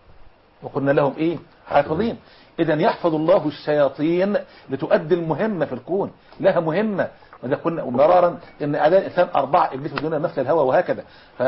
وقلنا لهم ايه؟ حافظين. اذا يحفظ الله الشياطين لتؤدي المهمة في الكون، لها مهمة. وإذا قلنا مرارا ان اعداء الانسان اربعه ابليس ودون نفس الهوى وهكذا.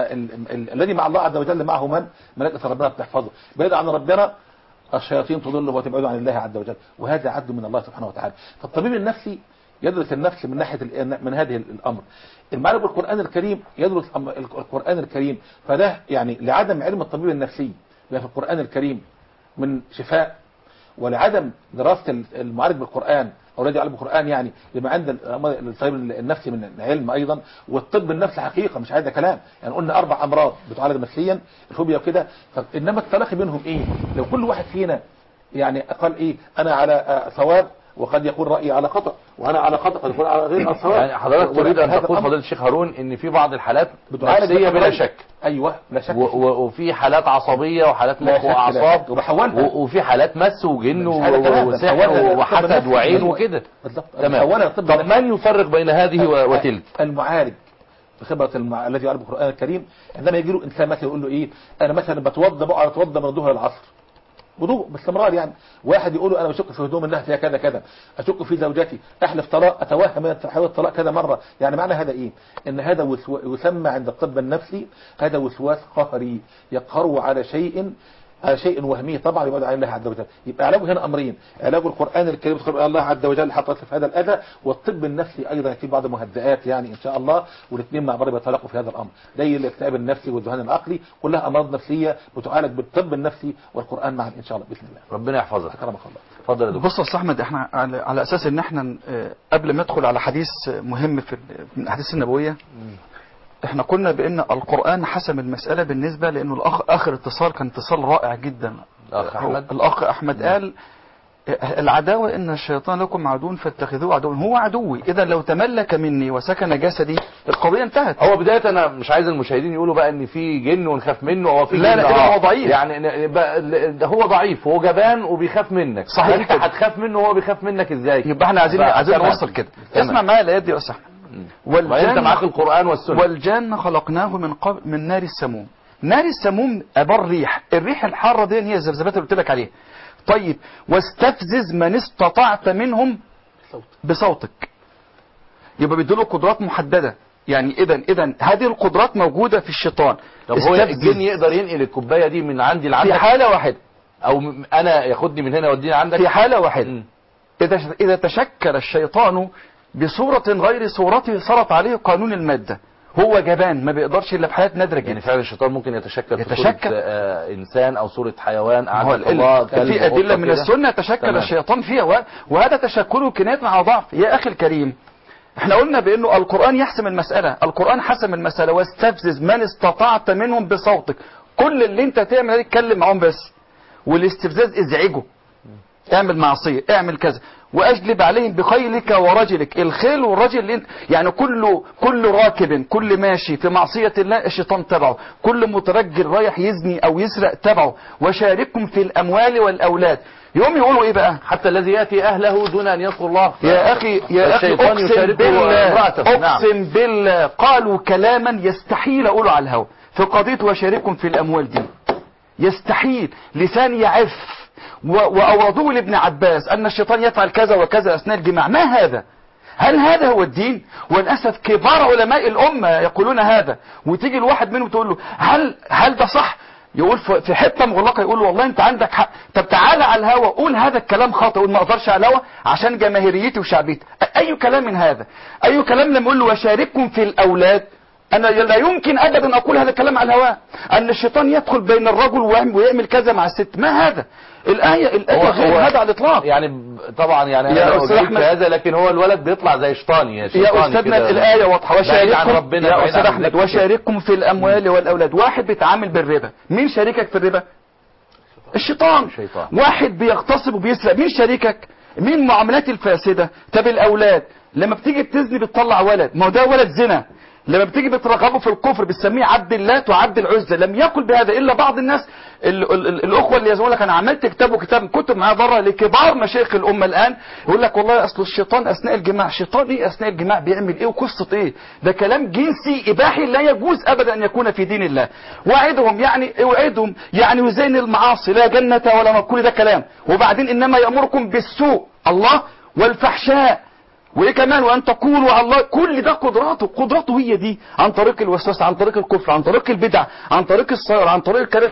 فالذي مع الله عز وجل معه من؟ ملائكه ربنا بتحفظه، بعيد عن ربنا الشياطين تضله وتبعده عن الله عز وجل، وهذا عدل من الله سبحانه وتعالى. فالطبيب النفسي يدرس النفس من ناحيه من هذه الامر. المعالج بالقران الكريم يدرس القران الكريم، فده يعني لعدم علم الطبيب النفسي في القران الكريم من شفاء، ولعدم دراسه المعالج بالقران او الذي يعلم القران يعني لما عند الطبيب النفسي من علم ايضا. والطب النفسي حقيقه مش هذا كلام، يعني قلنا اربع امراض بتعالج نفسيا، الفوبيا وكده. انما التلاقي بينهم ايه؟ لو كل واحد فينا يعني قال ايه انا على صواب وقد يكون رأيي على خطأ، وانا على خطأ قد يكون على غير الصواب. يعني حضرتك تريد ان تقول فضيله الشيخ هارون ان في بعض الحالات بتعالج نفسيه بلا بالقرآن. شك. ايوه لا شك. و- و- وفي حالات عصبيه وحالات لا مخ شك، لا واعصاب شك. وبحولها. و- وفي حالات مس وجن مش هذا كلام، و- بس وسحر حولها وحسد للطب وعين النفسي. وكده. بالضبط. تمام. حولها للطب طب النفسي. من يفرق بين هذه و- وتلك؟ المعالج بخبرة المع... الذي يعرف القرآن الكريم، عندما يجي له انسان مثلا يقول له ايه؟ انا مثلا بتوضى بقعد اتوضى من الظهر للعصر وضوء باستمرار، يعني واحد يقول له انا بشك في هدوم الله فيها كذا كذا، اشك في زوجتي، احلف طلاق، اتوهم من تحاول الطلاق كذا مره، يعني معنى هذا ايه؟ ان هذا وسو... يسمى عند الطب النفسي هذا وسواس قهري يقهره على شيء على شيء وهمي، طبعا يبعد عن الله عز وجل. يبقى علاجه هنا امرين، علاج القران الكريم بقول الله عز وجل حتى يصف هذا الاذى، والطب النفسي ايضا في بعض المهدئات يعني ان شاء الله، والاثنين مع بعض يتلاقوا في هذا الامر. زي الاكتئاب النفسي والذهان العقلي كلها امراض نفسيه بتعالج بالطب النفسي والقران معا ان شاء الله باذن الله. ربنا يحفظك. اكرمك الله. اتفضل يا دكتور. بص يا استاذ احمد، احنا على, على اساس ان احنا آه، قبل ما ندخل على حديث مهم في من الاحاديث النبويه، احنا قلنا بان القرآن حسم المسألة بالنسبة لانه الاخ اخر اتصال كان اتصال رائع جدا. الاخ احمد الاخ احمد قال العداوة إن الشيطان لكم عدو فاتخذوه عدوا، هو عدوي، إذا لو تملك مني وسكن جسدي القضية انتهت. هو بداية أنا مش عايز المشاهدين يقولوا بقى إن في جن ونخاف منه أو في لا جن. لا آه. هو ضعيف، يعني بقى هو ضعيف، هو جبان وبيخاف منك. صحيح. أنت هتخاف منه وهو بيخاف منك إزاي؟ يبقى احنا عايزين عايزين نوصل كده. اسمع معايا الآيات دي يا أستاذ أحمد. وأنت معاك القرآن والسنة. والجن خلقناه من قبل من نار السموم. نار السموم عبارة ريح، الريح الحارة دي هي الذبذبات اللي قلت لك عليها. طيب واستفزز من استطعت منهم بصوتك، يبقى بيدوا له قدرات محددة. يعني اذا اذا هذه القدرات موجودة في الشيطان. طب هو الجن يقدر ينقل الكوباية دي من عندي لعندك في حالة واحدة، او انا ياخدني من هنا يوديني عندك في حالة واحدة. م. اذا اذا تشكل الشيطان بصورة غير صورته صارت عليه قانون المادة، هو جبان ما بيقدرش الا بحالات نادره جدا. يعني فعلا الشيطان ممكن يتشكل, يتشكل. في صورة آه انسان او صورة حيوان. هو الله في ادله من السنه تشكل تمام. الشيطان فيها، وهذا تشكله كنايه على ضعف. يا اخي الكريم احنا قلنا بانه القران يحسم المساله، القران حسم المساله. واستفزز من استطعت منهم بصوتك، كل اللي انت تعمل ده اتكلم معاهم بس، والاستفزاز ازعجه، اعمل معصيه، اعمل كذا، واجلب عليهم بخيلك ورجلك. الخيل والرجل اللي انت يعني كل كل راكب، كل ماشي في معصيه الله الشيطان تبعه، كل مترجل رايح يزني او يسرق تبعه. وشارككم في الاموال والاولاد. يوم يقولوا ايه بقى؟ حتى الذي ياتي اهله دون ان يذكر الله. يا اخي يا اخي اقسم بالله اقسم نعم. بالله قالوا كلاما يستحيل اقوله على الهوى في قضيه وشارككم في الاموال دي. يستحيل، لسان يعف. وأوردوه لابن عباس أن الشيطان يفعل كذا وكذا أثناء الجماع. ما هذا؟ هل هذا هو الدين؟ وللأسف كبار علماء الأمة يقولون هذا، وتيجي الواحد منهم تقول له هل هل ده صح؟ يقول في حته مغلقه يقول له والله انت عندك حق. طب تعالى على الهوا قول هذا الكلام خطأ، قول ما اقدرش على الهوا عشان جماهيريتي وشعبيتي. اي كلام من هذا؟ اي كلام لما يقول له وشارككم في الاولاد؟ أنا لا يمكن أبدا أقول هذا الكلام على الهواء، أن الشيطان يدخل بين الرجل ويعمل كذا مع الست. ما هذا؟ الآية الآية غير هذا على الإطلاق. يعني طبعا يعني أنا يا أستاذ أحمد هذا، لكن هو الولد بيطلع زي شيطاني. يا أستاذنا الآية واضحة. وشارككم يا أستاذ أحمد وشارككم في الأموال والأولاد. واحد بيتعامل بالربا، مين شريكك في الربا؟ الشيطان. الشيطان. واحد بيغتصب وبيسرق، مين شريكك؟ مين معاملات الفاسدة؟ طب الأولاد لما بتيجي بتزني بتطلع ولد، ما هو ده ولد زنا. لما بتيجي بترغبه في الكفر بتسميه عبد اللات وعبد العزى. لم يقل بهذا الا بعض الناس ال ال ال الاخوه اللي يقول لك انا عملت كتاب وكتاب كتب معاه بره لكبار مشايخ الامه الان، يقول لك والله اصل الشيطان اثناء الجماع. شيطان ايه اثناء الجماع؟ بيعمل ايه وقصه ايه؟ ده كلام جنسي اباحي لا يجوز ابدا ان يكون في دين الله. وعدهم يعني اوعدهم يعني وزين المعاصي لا جنه ولا نار، كل ده كلام. وبعدين انما يامركم بالسوء الله والفحشاء وايه كمان وان تقولوا على الله. كل ده قدراته قدراته هي دي، عن طريق الوسوسه، عن طريق الكفر، عن طريق البدع، عن طريق السير، عن طريق الكلام.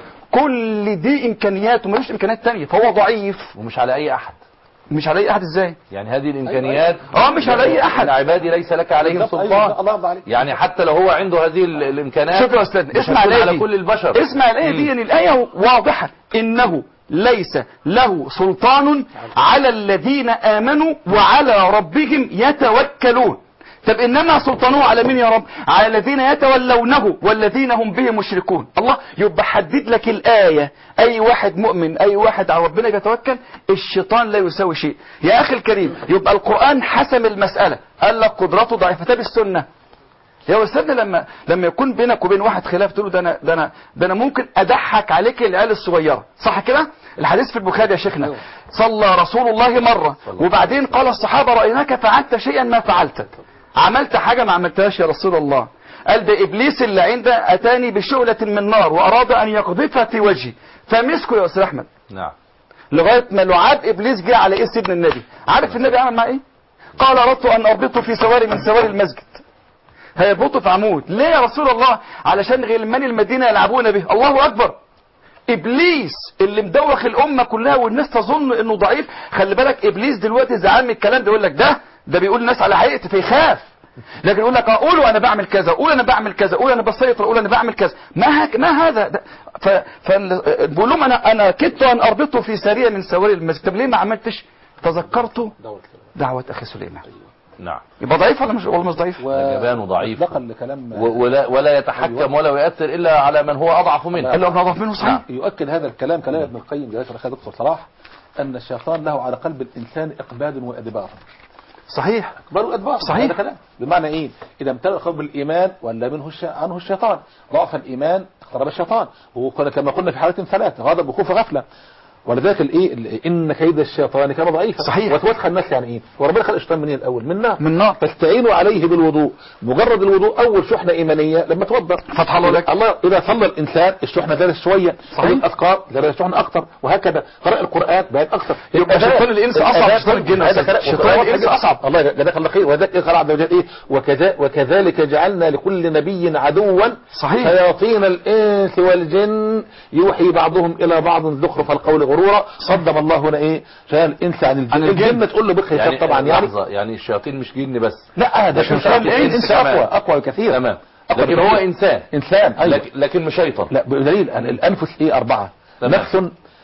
كل دي امكانيات ومالوش امكانيات تانية، فهو ضعيف ومش على اي احد. مش على اي احد ازاي؟ يعني هذه الامكانيات اه مش على اي احد. عبادي ليس لك عليهم سلطان. يعني حتى لو هو عنده هذه الامكانات. شوف يا استاذ اسمع الايه على كل البشر. اسمع الايه دي، يعني الايه واضحه. انه ليس له سلطان على الذين آمنوا وعلى ربهم يتوكلون. طب إنما سلطانه على مين يا رب؟ على الذين يتولونه والذين هم به مشركون. الله يبقى حدد لك الآية. أي واحد مؤمن، أي واحد على ربنا يتوكل، الشيطان لا يساوي شيء. يا أخي الكريم يبقى القرآن حسم المسألة، قال لك قدرته ضعيفة. طب السنة يا استاذنا لما لما يكون بينك وبين واحد خلاف تقول له ده انا ده انا ده انا ممكن اضحك عليك العيال الصغيره، صح كده؟ الحديث في البخاري يا شيخنا. صلى رسول الله مره وبعدين قال الصحابه رايناك فعلت شيئا ما فعلت. عملت حاجه ما عملتهاش يا رسول الله. قال ده ابليس اللي عنده اتاني بشعله من نار واراد ان يقذفها في وجهي فمسكه يا استاذ احمد. نعم. لغايه ما لعاب ابليس جه على ايه سيدنا النبي. عارف النبي عمل معاه ايه؟ قال اردت ان اربطه في سواري من سواري المسجد. هيربطه في عمود. ليه يا رسول الله؟ علشان غلمان المدينة يلعبون به. الله أكبر. إبليس اللي مدوخ الأمة كلها والناس تظن إنه ضعيف. خلي بالك إبليس دلوقتي زعلان من الكلام ده، يقول لك ده ده بيقول الناس على حقيقته فيخاف. لكن يقول لك قولوا أنا بعمل كذا، قول أنا بعمل كذا، قول أنا بسيطر، قول أنا بعمل كذا. ما هك ما هذا؟ ف فبقول لهم أنا أنا كدت أن أربطه في سارية من سواري المسجد. طب ليه ما عملتش؟ تذكرت دعوة أخي سليمان. نعم. يبقى ضعيف ولا مش ولا مش ضعيف؟ جبان ضعيف اطلاقا لكلام و- ولا ولا يتحكم ولا يؤثر الا على من هو اضعف منه. الا من اضعف منه صحيح. يؤكد هذا الكلام كلام ابن القيم جلاله الخير دكتور صلاح ان الشيطان له على قلب الانسان اقبال وادبار. صحيح. اقبال وادبار صحيح. هذا كلام بمعنى ايه؟ اذا امتلأ القلب بالايمان ولا منه الش... عنه الشيطان، ضعف الايمان اقترب الشيطان، وكما كما قلنا في حالة ثلاث غضب وخوف غفله. ولذلك الايه ال- ان كيد الشيطان كان ضعيفا. صحيح. وتوسخ الناس يعني ايه؟ وربنا خلق الشيطان منين الاول؟ من نار. من نار. فاستعينوا عليه بالوضوء، مجرد الوضوء اول شحنه ايمانيه لما توضا. فتح الله لك. الله اذا صلى الانسان الشحنه زادت شويه، صحيح. الاذكار زادت شحنه اكثر، وهكذا قرأ القران بقت اكثر. يبقى شيطان الانس اصعب من شيطان الجن. شيطان الانس اصعب. الله جزاك الله خير. وذلك قال عز وجل ايه؟ وكذا وكذلك جعلنا لكل نبي عدوا صحيح. شياطين الانس والجن يوحي بعضهم الى بعض زخرف القول غرورا. صدم الله هنا ايه؟ شياطين الانس عن الجن. عن الجن. الجن تقول له بخير يعني طبعا يعني لحظة، يعني الشياطين مش جن بس. لا ده شيطان الانس اقوى اقوى كثير. تمام. أقوى لكن كثير. هو انسان انسان أيوة. لكن, لكن مش شيطان. لا بدليل أن الانفس ايه اربعه. تمام. نفس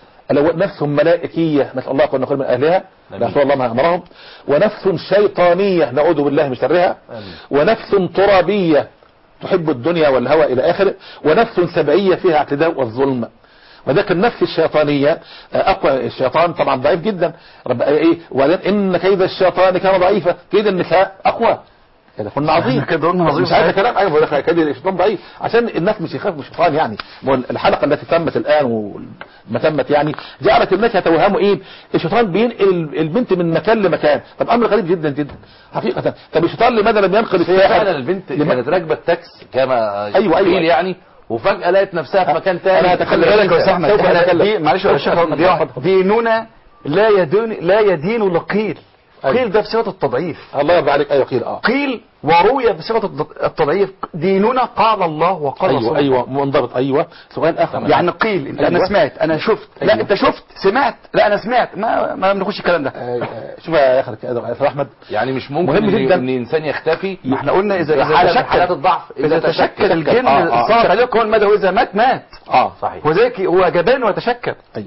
لو نفس ملائكيه نسال الله ان نكون من اهلها نسال الله ما امرهم، ونفس شيطانيه نعوذ بالله من شرها، ونفس ترابيه تحب الدنيا والهوى الى اخره، ونفس سبعيه فيها اعتداء والظلم. وذاك النفس الشيطانية اقوى. الشيطان طبعا ضعيف جدا. رب ايه؟ وان كيد الشيطان كان ضعيفا، كيد النساء اقوى. كده كنا عظيم كده قلنا عظيم. مش عايز كلام. ايوه بقول لك كيد الشيطان ضعيف عشان الناس مش يخاف من الشيطان. يعني الحلقه التي تمت الان وما تمت يعني جعلت الناس يتوهموا ايه؟ الشيطان بينقل البنت من مكان لمكان. طب امر غريب جدا جدا حقيقه. طب الشيطان لماذا لم ينقل الساحر؟ فعلا البنت لما- كانت راكبه التاكس كما أيوة، أيوة. قيل يعني، وفجأة لقت نفسها في مكان تاني. أنا هتكلم. خلي بالك يا استاذ احمد، سوف احنا أتكلم. دي معلش يا شيخ دي واحد. ديننا لا يدين لا يدين لقيل. أيوة. قيل ده بصيغه التضعيف. الله يرضى عليك. ايوه قيل اه قيل وروي بصيغه الض- التضعيف. ديننا قال الله وقال ايوه رسوله. ايوه منضبط. ايوه سؤال اخر يعني قيل انت أيوة. انا سمعت انا شفت. أيوة. لا انت شفت سمعت. لا انا سمعت. ما ما بنخش الكلام ده. آه، آه، شوف يا اخي يا استاذ احمد، يعني مش ممكن مهم ان جدا. ان انسان يختفي. ما احنا قلنا اذا في اذا حالة من تشكل حالات الضعف اذا تشكل الجن آه، آه. صار عليه قول ماذا واذا مات مات. اه صحيح. وذلك هو جبان وتشكل. ايوه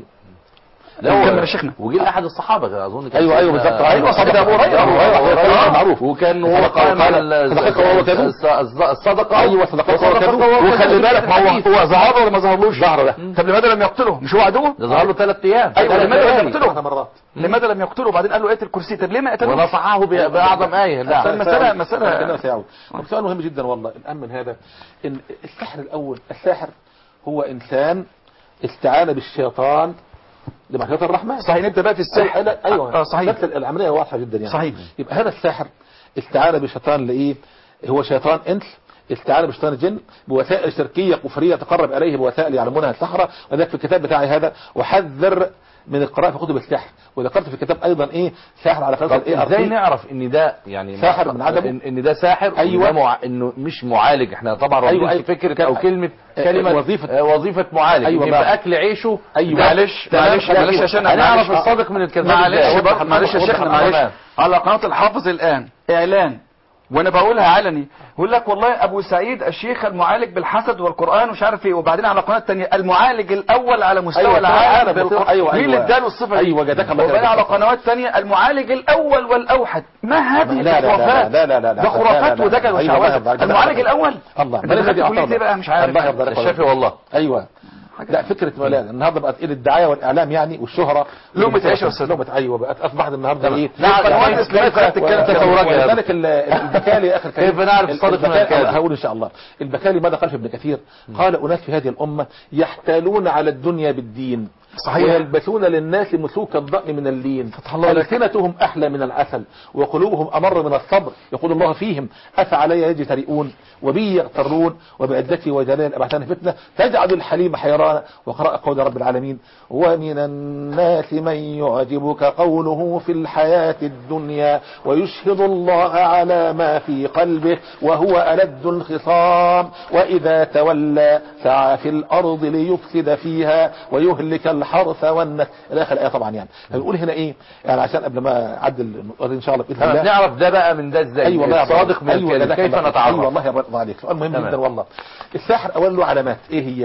كمل يا شيخنا. وجيل احد الصحابه اظن كان ايوه ايوه سيدنا- بالظبط. ايوه صدق ابو هريره. أبو هريرة معروف. وكان هو صدقة قائم وقال- على صدقة وهو كذوب. الص- الص- الصدقه. ايوه صدقه وصدقة وكذوب. وهو وخلي كذوب. بالك ما هو هو ظهر ولا ما ظهرلوش؟ ظهر ده. طب لماذا لم يقتله؟ مش هو عدوه؟ ده ظهر له ثلاث ايام. ايوه ثلاث لماذا لم ليالي. يقتله؟ مرات. لماذا لم يقتله؟ وبعدين قال له ايه الكرسي؟ طب ليه ما قتلوش؟ ونصحه ب- باعظم ايه. نعم. مسألة مسألة سيعود. طب سؤال مهم جدا والله. الأهم من هذا ان الساحر الاول، الساحر هو انسان استعان بالشيطان لمعرفة الرحمن. صحيح. نبدا بقى في السحر. لا ايوه اه صحيح. نفس العمليه واضحه جدا يعني. صحيح. يبقى هذا الساحر استعان بشيطان لايه؟ هو شيطان انس استعان بشيطان الجن بوسائل شركيه كفريه تقرب اليه بوسائل يعلمونها السحره. وذلك في الكتاب بتاعي هذا احذر من القراءه في كتب السحر. وذكرت في الكتاب ايضا ايه؟ ساحر على قصه ايه؟ ازاي نعرف ان ده يعني ساحر من عدمه؟ ان إن ده ساحر. أيوة. وإن ده مع... انه مش معالج. احنا طبعا أيوة، واخدين أيوة. فكره او كلمه كلمه وظيفة- آه، وظيفه معالج. أيوة يبقى بقى. اكل عيشه. أيوة. ده- معلش تمام. معلش معلش عشان أنا- هنعرف معلش. الصادق من الكذاب. معلش إزاي؟ برضه- وضح- معلش يا وضح شيخنا الأمام. معلش. على قناه الحافظ الان اعلان وانا بقولها علني. يقول لك والله ابو سعيد الشيخ المعالج بالحسد والقران ومش عارف ايه. وبعدين على القناه الثانيه المعالج الاول على مستوى أيوة، العالم أيوة، بالقرآن. أيوة، مين اللي أيوة. اداله الصفه دي؟ أيوة، جزاك الله خير. وبعدين على قنوات ثانيه المعالج الاول والاوحد. ما هذه لا، لا، لا، خرافات؟ لا، لا، لا، لا، ده لا، خرافات لا، لا، ودجل أيوة، وشعوذه. الله يرضى المعالج عليك. الاول. الله انت دخلت كليه ايه بقى؟ مش عارف. الله يرضى عليك. الشافعي والله. ايوه لا فكره ولا النهارده بقت ايه؟ الدعايه والاعلام يعني والشهره لقمة عيش يا أستاذ. لقمه. ايوه بقت اصبحت النهارده ايه؟ لا، القنوات كيف- الاسلاميه كيف تتكلم تتورجها؟ ولذلك ال- البكالي يا اخي الكريم، كيف نعرف الصادق من البكالي- الكاذب؟ هقول ان شاء الله. البكالي ماذا قال في ابن كثير؟ قال اناس في هذه الامه يحتالون على الدنيا بالدين. صحيح. ويلبسون للناس مسوك الضأن من اللين. ألسنتهم أحلى من العسل وقلوبهم أمر من الصبر. يقول الله فيهم أفعلي يجترئون وبي يغترون وبعزتي وجلال أبعثان فتنة تجعل الحليم حيرانا. وقرأ قول رب العالمين ومن الناس من يعجبك قوله في الحياة الدنيا ويشهد الله على ما في قلبه وهو ألد الخصام وإذا تولى سعى في الأرض ليفسد فيها ويهلك الحرث والنسل الى اخر الايه طبعا. يعني فبنقول هنا ايه يعني عشان قبل ما اعدل ان شاء الله باذن الله نعرف ده بقى من ده ازاي. ايوه والله الصادق من أيوة الكاذب. كيف نتعرف؟ ايوه والله يرضى عليك. سؤال مهم تمام. جدا والله. الساحر اولا له علامات. ايه هي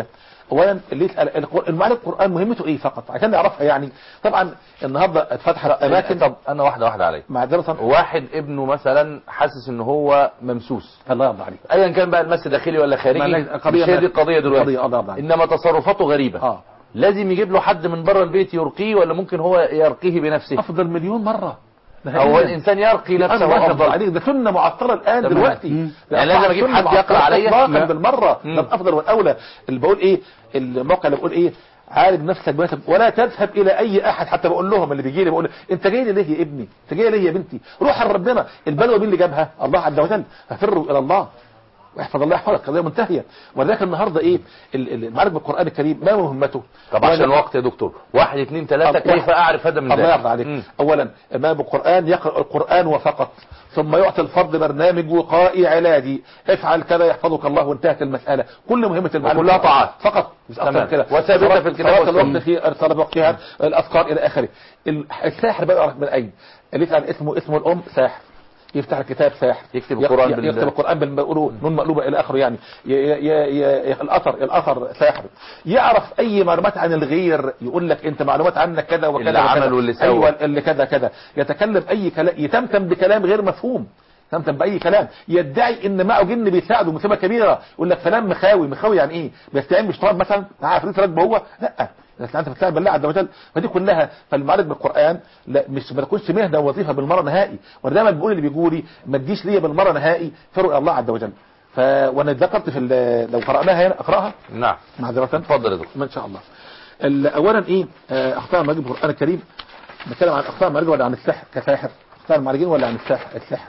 اولا اللي يسال القر- المعالج القران مهمته ايه فقط عشان نعرفها يعني. طبعا النهارده اتفتح اماكن. طب انا واحده واحده عليك. معذره. واحد ابنه مثلا حاسس ان هو ممسوس، الله يرضى عليك، ايا كان بقى المس داخلي ولا خارجي، مش هي دي القضيه دلوقتي. قضية الله يرضى عليك. انما تصرفاته غريبه، اه لازم يجيب له حد من بره البيت يرقيه، ولا ممكن هو يرقيه بنفسه؟ افضل مليون مره. هو الانسان يرقي نفسه الله يرضى افضل. عليك، ده سنه معطله الان تمام. دلوقتي. يعني لازم اجيب سنة حد يقرا معطلة عليا اطلاقا لا. بالمره. ده الافضل والاولى. اللي بقول ايه الموقع اللي بقول ايه عالج نفسك بنفسك ولا تذهب الى اي احد. حتى بقول لهم اللي بيجي لي بقول انت جاي لي ليه يا ابني؟ انت جاي ليه يا بنتي؟ روح لربنا. البلوه مين اللي جابها؟ الله عز وجل. ففروا الى الله واحفظ الله يحفظك. قضيه منتهيه. ولكن النهارده ايه المعالج بالقران الكريم ما مهمته؟ طب عشان الوقت يا دكتور، واحد اثنين ثلاثه كيف اعرف هذا من ذاك؟ الله يرضى عليك. اولا امام بالقران يقرا القران وفقط، ثم يعطي الفرد برنامج وقائي علاجي، افعل كذا يحفظك الله وانتهت المساله. كل مهمه المعالج كلها طاعات فقط مش اكثر كده، وثابته في الكتاب والسنه الوقت في صلاه وقتها الاذكار الى اخره. الساحر بقى يعرف من اين؟ اللي يسال اسمه اسمه الام ساحر، يفتح الكتاب ساحر، يكتب القران بال... يكتب القران بالمقلوب نون مقلوبه الى اخره يعني. ي... ي... ي... الاثر الاثر ساحر، يعرف اي معلومات عن الغير، يقول لك انت معلومات عنك كذا وكذا اللي عمل واللي سوى، ايوه اللي كذا كذا. يتكلم اي كلام، يتمتم بكلام غير مفهوم، يتمتم باي كلام، يدعي ان معه جن بيساعده مصيبه كبيره. يقول لك فلان مخاوي. مخاوي يعني ايه؟ بيستعين بشيطان مثلا معاه عفريت راكبه هو؟ لا، انت بتستعين بالله عز وجل. فدي كلها. فالمعالج بالقران لا مش ما تكونش مهنه ووظيفه بالمره نهائي. وانا دايما بقول اللي بيقول لي ما تجيش ليا بالمره نهائي، فروا الى الله عز وجل. ف وانا ذكرت في لو قراناها هنا اقراها. نعم معذره. اتفضل يا دكتور. ان شاء الله. اولا ايه اخطاء المعالج بالقران الكريم؟ نتكلم عن اخطاء المعالج ولا عن السحر كساحر؟ اخطاء المعالجين ولا عن السحر؟ السحر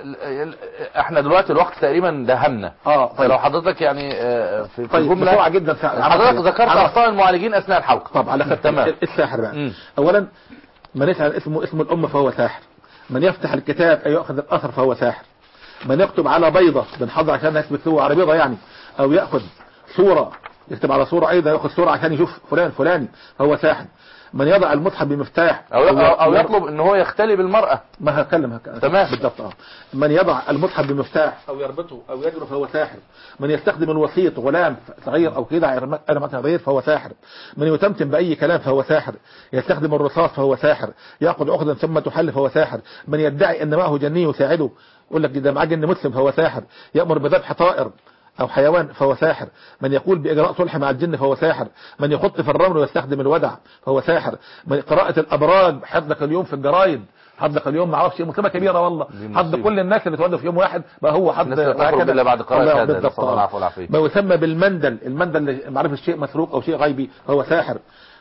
احنا دلوقتي الوقت تقريبا دهمنا. اه طيب. فلو حضرتك يعني في طيب جمله بسرعه جدا حضرتك ذكرت اخطاء المعالجين اثناء الحلقه. طب على خير. تمام. الساحر بقى م. اولا من يسأل اسمه اسم الام فهو ساحر، من يفتح الكتاب اي ياخذ الاثر فهو ساحر، من يكتب على بيضه بنحضر عشان الناس بتكتبوا على بيضه يعني، او ياخذ صوره يكتب على صوره ايضا ياخذ صوره عشان يشوف فلان فلاني فهو ساحر، من يضع المصحف بمفتاح او, أو, أو يطلب ان هو يختلي بالمرأة. ما هتكلم تمام بالضبط. اه من يضع المصحف بمفتاح او يربطه او يجره فهو ساحر، من يستخدم الوسيط غلام صغير او كده انا ما تغير فهو ساحر، من يتمتم باي كلام فهو ساحر، يستخدم الرصاص فهو ساحر، ياخذ عقدا ثم تحل فهو ساحر، من يدعي ان معه جني يساعده يقول لك ده معاه جن مسلم فهو ساحر، يأمر بذبح طائر او حيوان فهو ساحر، من يقول باجراء صلح مع الجن فهو ساحر، من يخط في الرمل ويستخدم الودع فهو ساحر، من قراءة الابراج حفظك اليوم في الجرايد حفظك اليوم ما اعرفش مصيبه كبيره والله، حفظ كل الناس اللي تولدوا في يوم واحد بقى هو حفظ هكذا الا بعد قراءة هذا نسأل الله العفو والعافية. ما يسمى بالمندل، المندل اللي معرفه الشيء مسروق او شيء غيبي فهو ساحر.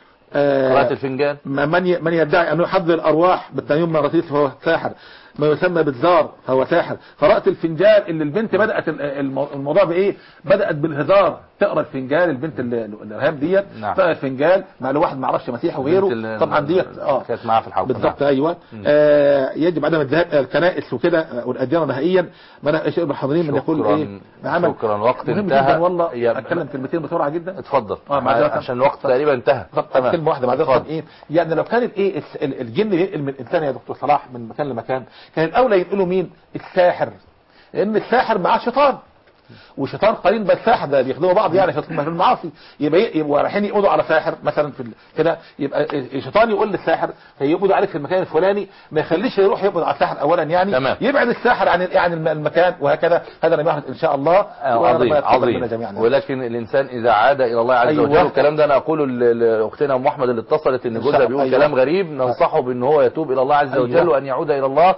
قراءة الفنجان من من يدعي انه يحفظ الارواح بالتيمم من رصيص فهو ساحر، ما يسمى بالزار فهو ساحر. قراءة الفنجان اللي البنت بدأت الموضوع بايه؟ بدأت بالهزار تقرا الفنجان البنت الارهاب ديت نعم. تقرا الفنجان مع واحد ما اعرفش مسيحي وغيره طبعا ديت اه كانت معاه في الحلقه بالضبط. نعم. ايوه آه يجب عدم الذهاب الى الكنائس وكده والاديان نهائيا. ما انا شيء الحاضرين من يقول ايه بعمل شكرا وقت مهم انتهى جدا والله اتكلم كلمتين بسرعه جدا. اتفضل اه عشان الوقت تقريبا انتهى. طب كلمه واحده معذره ايه يعني لو كانت ايه الجن بينقل من الانسان يا دكتور صلاح من مكان لمكان كان الاولى ينقلوا مين؟ الساحر، لان الساحر معاه شيطان وشيطان قرين بالساحر ده بيخدموا بعض يعني في المعاصي، يبقى يبقوا رايحين يقبضوا على ساحر مثلا في كده يبقى الشيطان يقول للساحر فيقبضوا عليك في المكان الفلاني ما يخليش يروح يقبض على الساحر اولا يعني تمام. يبعد الساحر عن عن المكان وهكذا. هذا لم يحدث ان شاء الله. عظيم عظيم. ولكن الانسان اذا عاد الى الله عز وجل أيوة. الكلام ده انا اقوله لاختنا ام احمد اللي اتصلت ان جوزها بيقول أيوة. كلام غريب، ننصحه بان هو يتوب الى الله عز وجل أيوة. وان يعود الى الله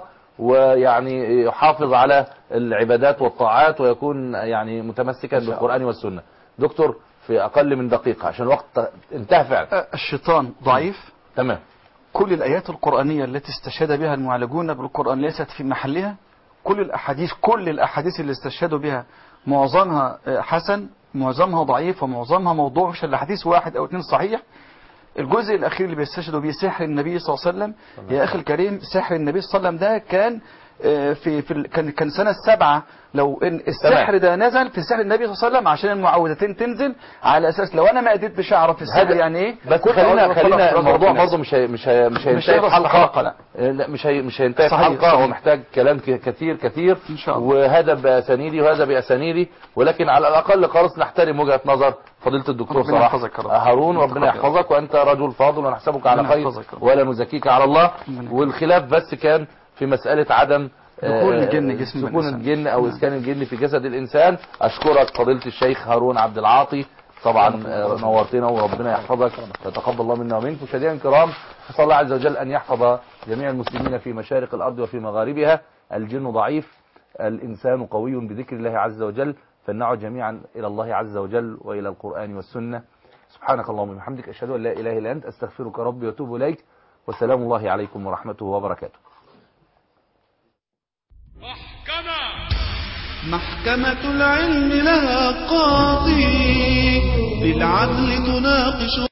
ويعني يحافظ على العبادات والطاعات ويكون يعني متمسكا بالقرآن والسنة. دكتور في أقل من دقيقة عشان الوقت انتهى فعلا. الشيطان ضعيف. تمام. كل الآيات القرآنية التي استشهد بها المعالجون بالقرآن ليست في محلها. كل الأحاديث كل الأحاديث اللي استشهدوا بها معظمها حسن معظمها ضعيف ومعظمها موضوع، مش الحديث واحد أو اثنين صحيح. الجزء الأخير اللي بيستشهدوا به سحر النبي صلى الله عليه وسلم يا أخي الكريم، سحر النبي صلى الله عليه وسلم ده كان آه، في في ال- كان كان سنه السبعه لو ان السحر ده نزل في سحر النبي صلى الله عليه وسلم عشان المعوذتين تنزل على اساس لو انا ما قدرتش اعرف السحر هذا- يعني ايه بس كنت خلينا أقول خلينا خلاص الموضوع ربنا برضه مش هي مش هي مش مش هينتهي في هيخلص في حلقه حلقة، لا. لا مش هي مش هينتهي في صحيح، حلقه، صحيح. هو محتاج كلام ك- كثير كثير إن شاء الله. وهذا باسانيدي وهذا باسانيدي، ولكن على الاقل خالص نحترم وجهه نظر فضيله الدكتور ربنا صلاح يحفظك يا رب. هارون، ربنا يتقبل. يحفظك، وانت رجل فاضل ونحسبك على ربنا خير يحفظك يا رب. ولا نزكيك على الله. ربنا والخلاف بس كان في مساله عدم دخول آه، الجن جسم سكون الإنسان. الجن او نعم. اسكان الجن في جسد الانسان. اشكرك فضيله الشيخ هارون عبد العاطي، طبعا آه، نورتنا وربنا يحفظك وتقبل الله منا ومنكم. مشاهدينا الكرام، اسال الله عز وجل ان يحفظ جميع المسلمين في مشارق الارض وفي مغاربها. الجن ضعيف، الانسان قوي بذكر الله عز وجل، فلنعد جميعا الى الله عز وجل والى القران والسنه. سبحانك اللهم وبحمدك، اشهد ان لا اله الا انت، استغفرك ربي واتوب اليك، وسلام الله عليكم ورحمته وبركاته. محكمة العلم لها قاضي بالعدل تناقش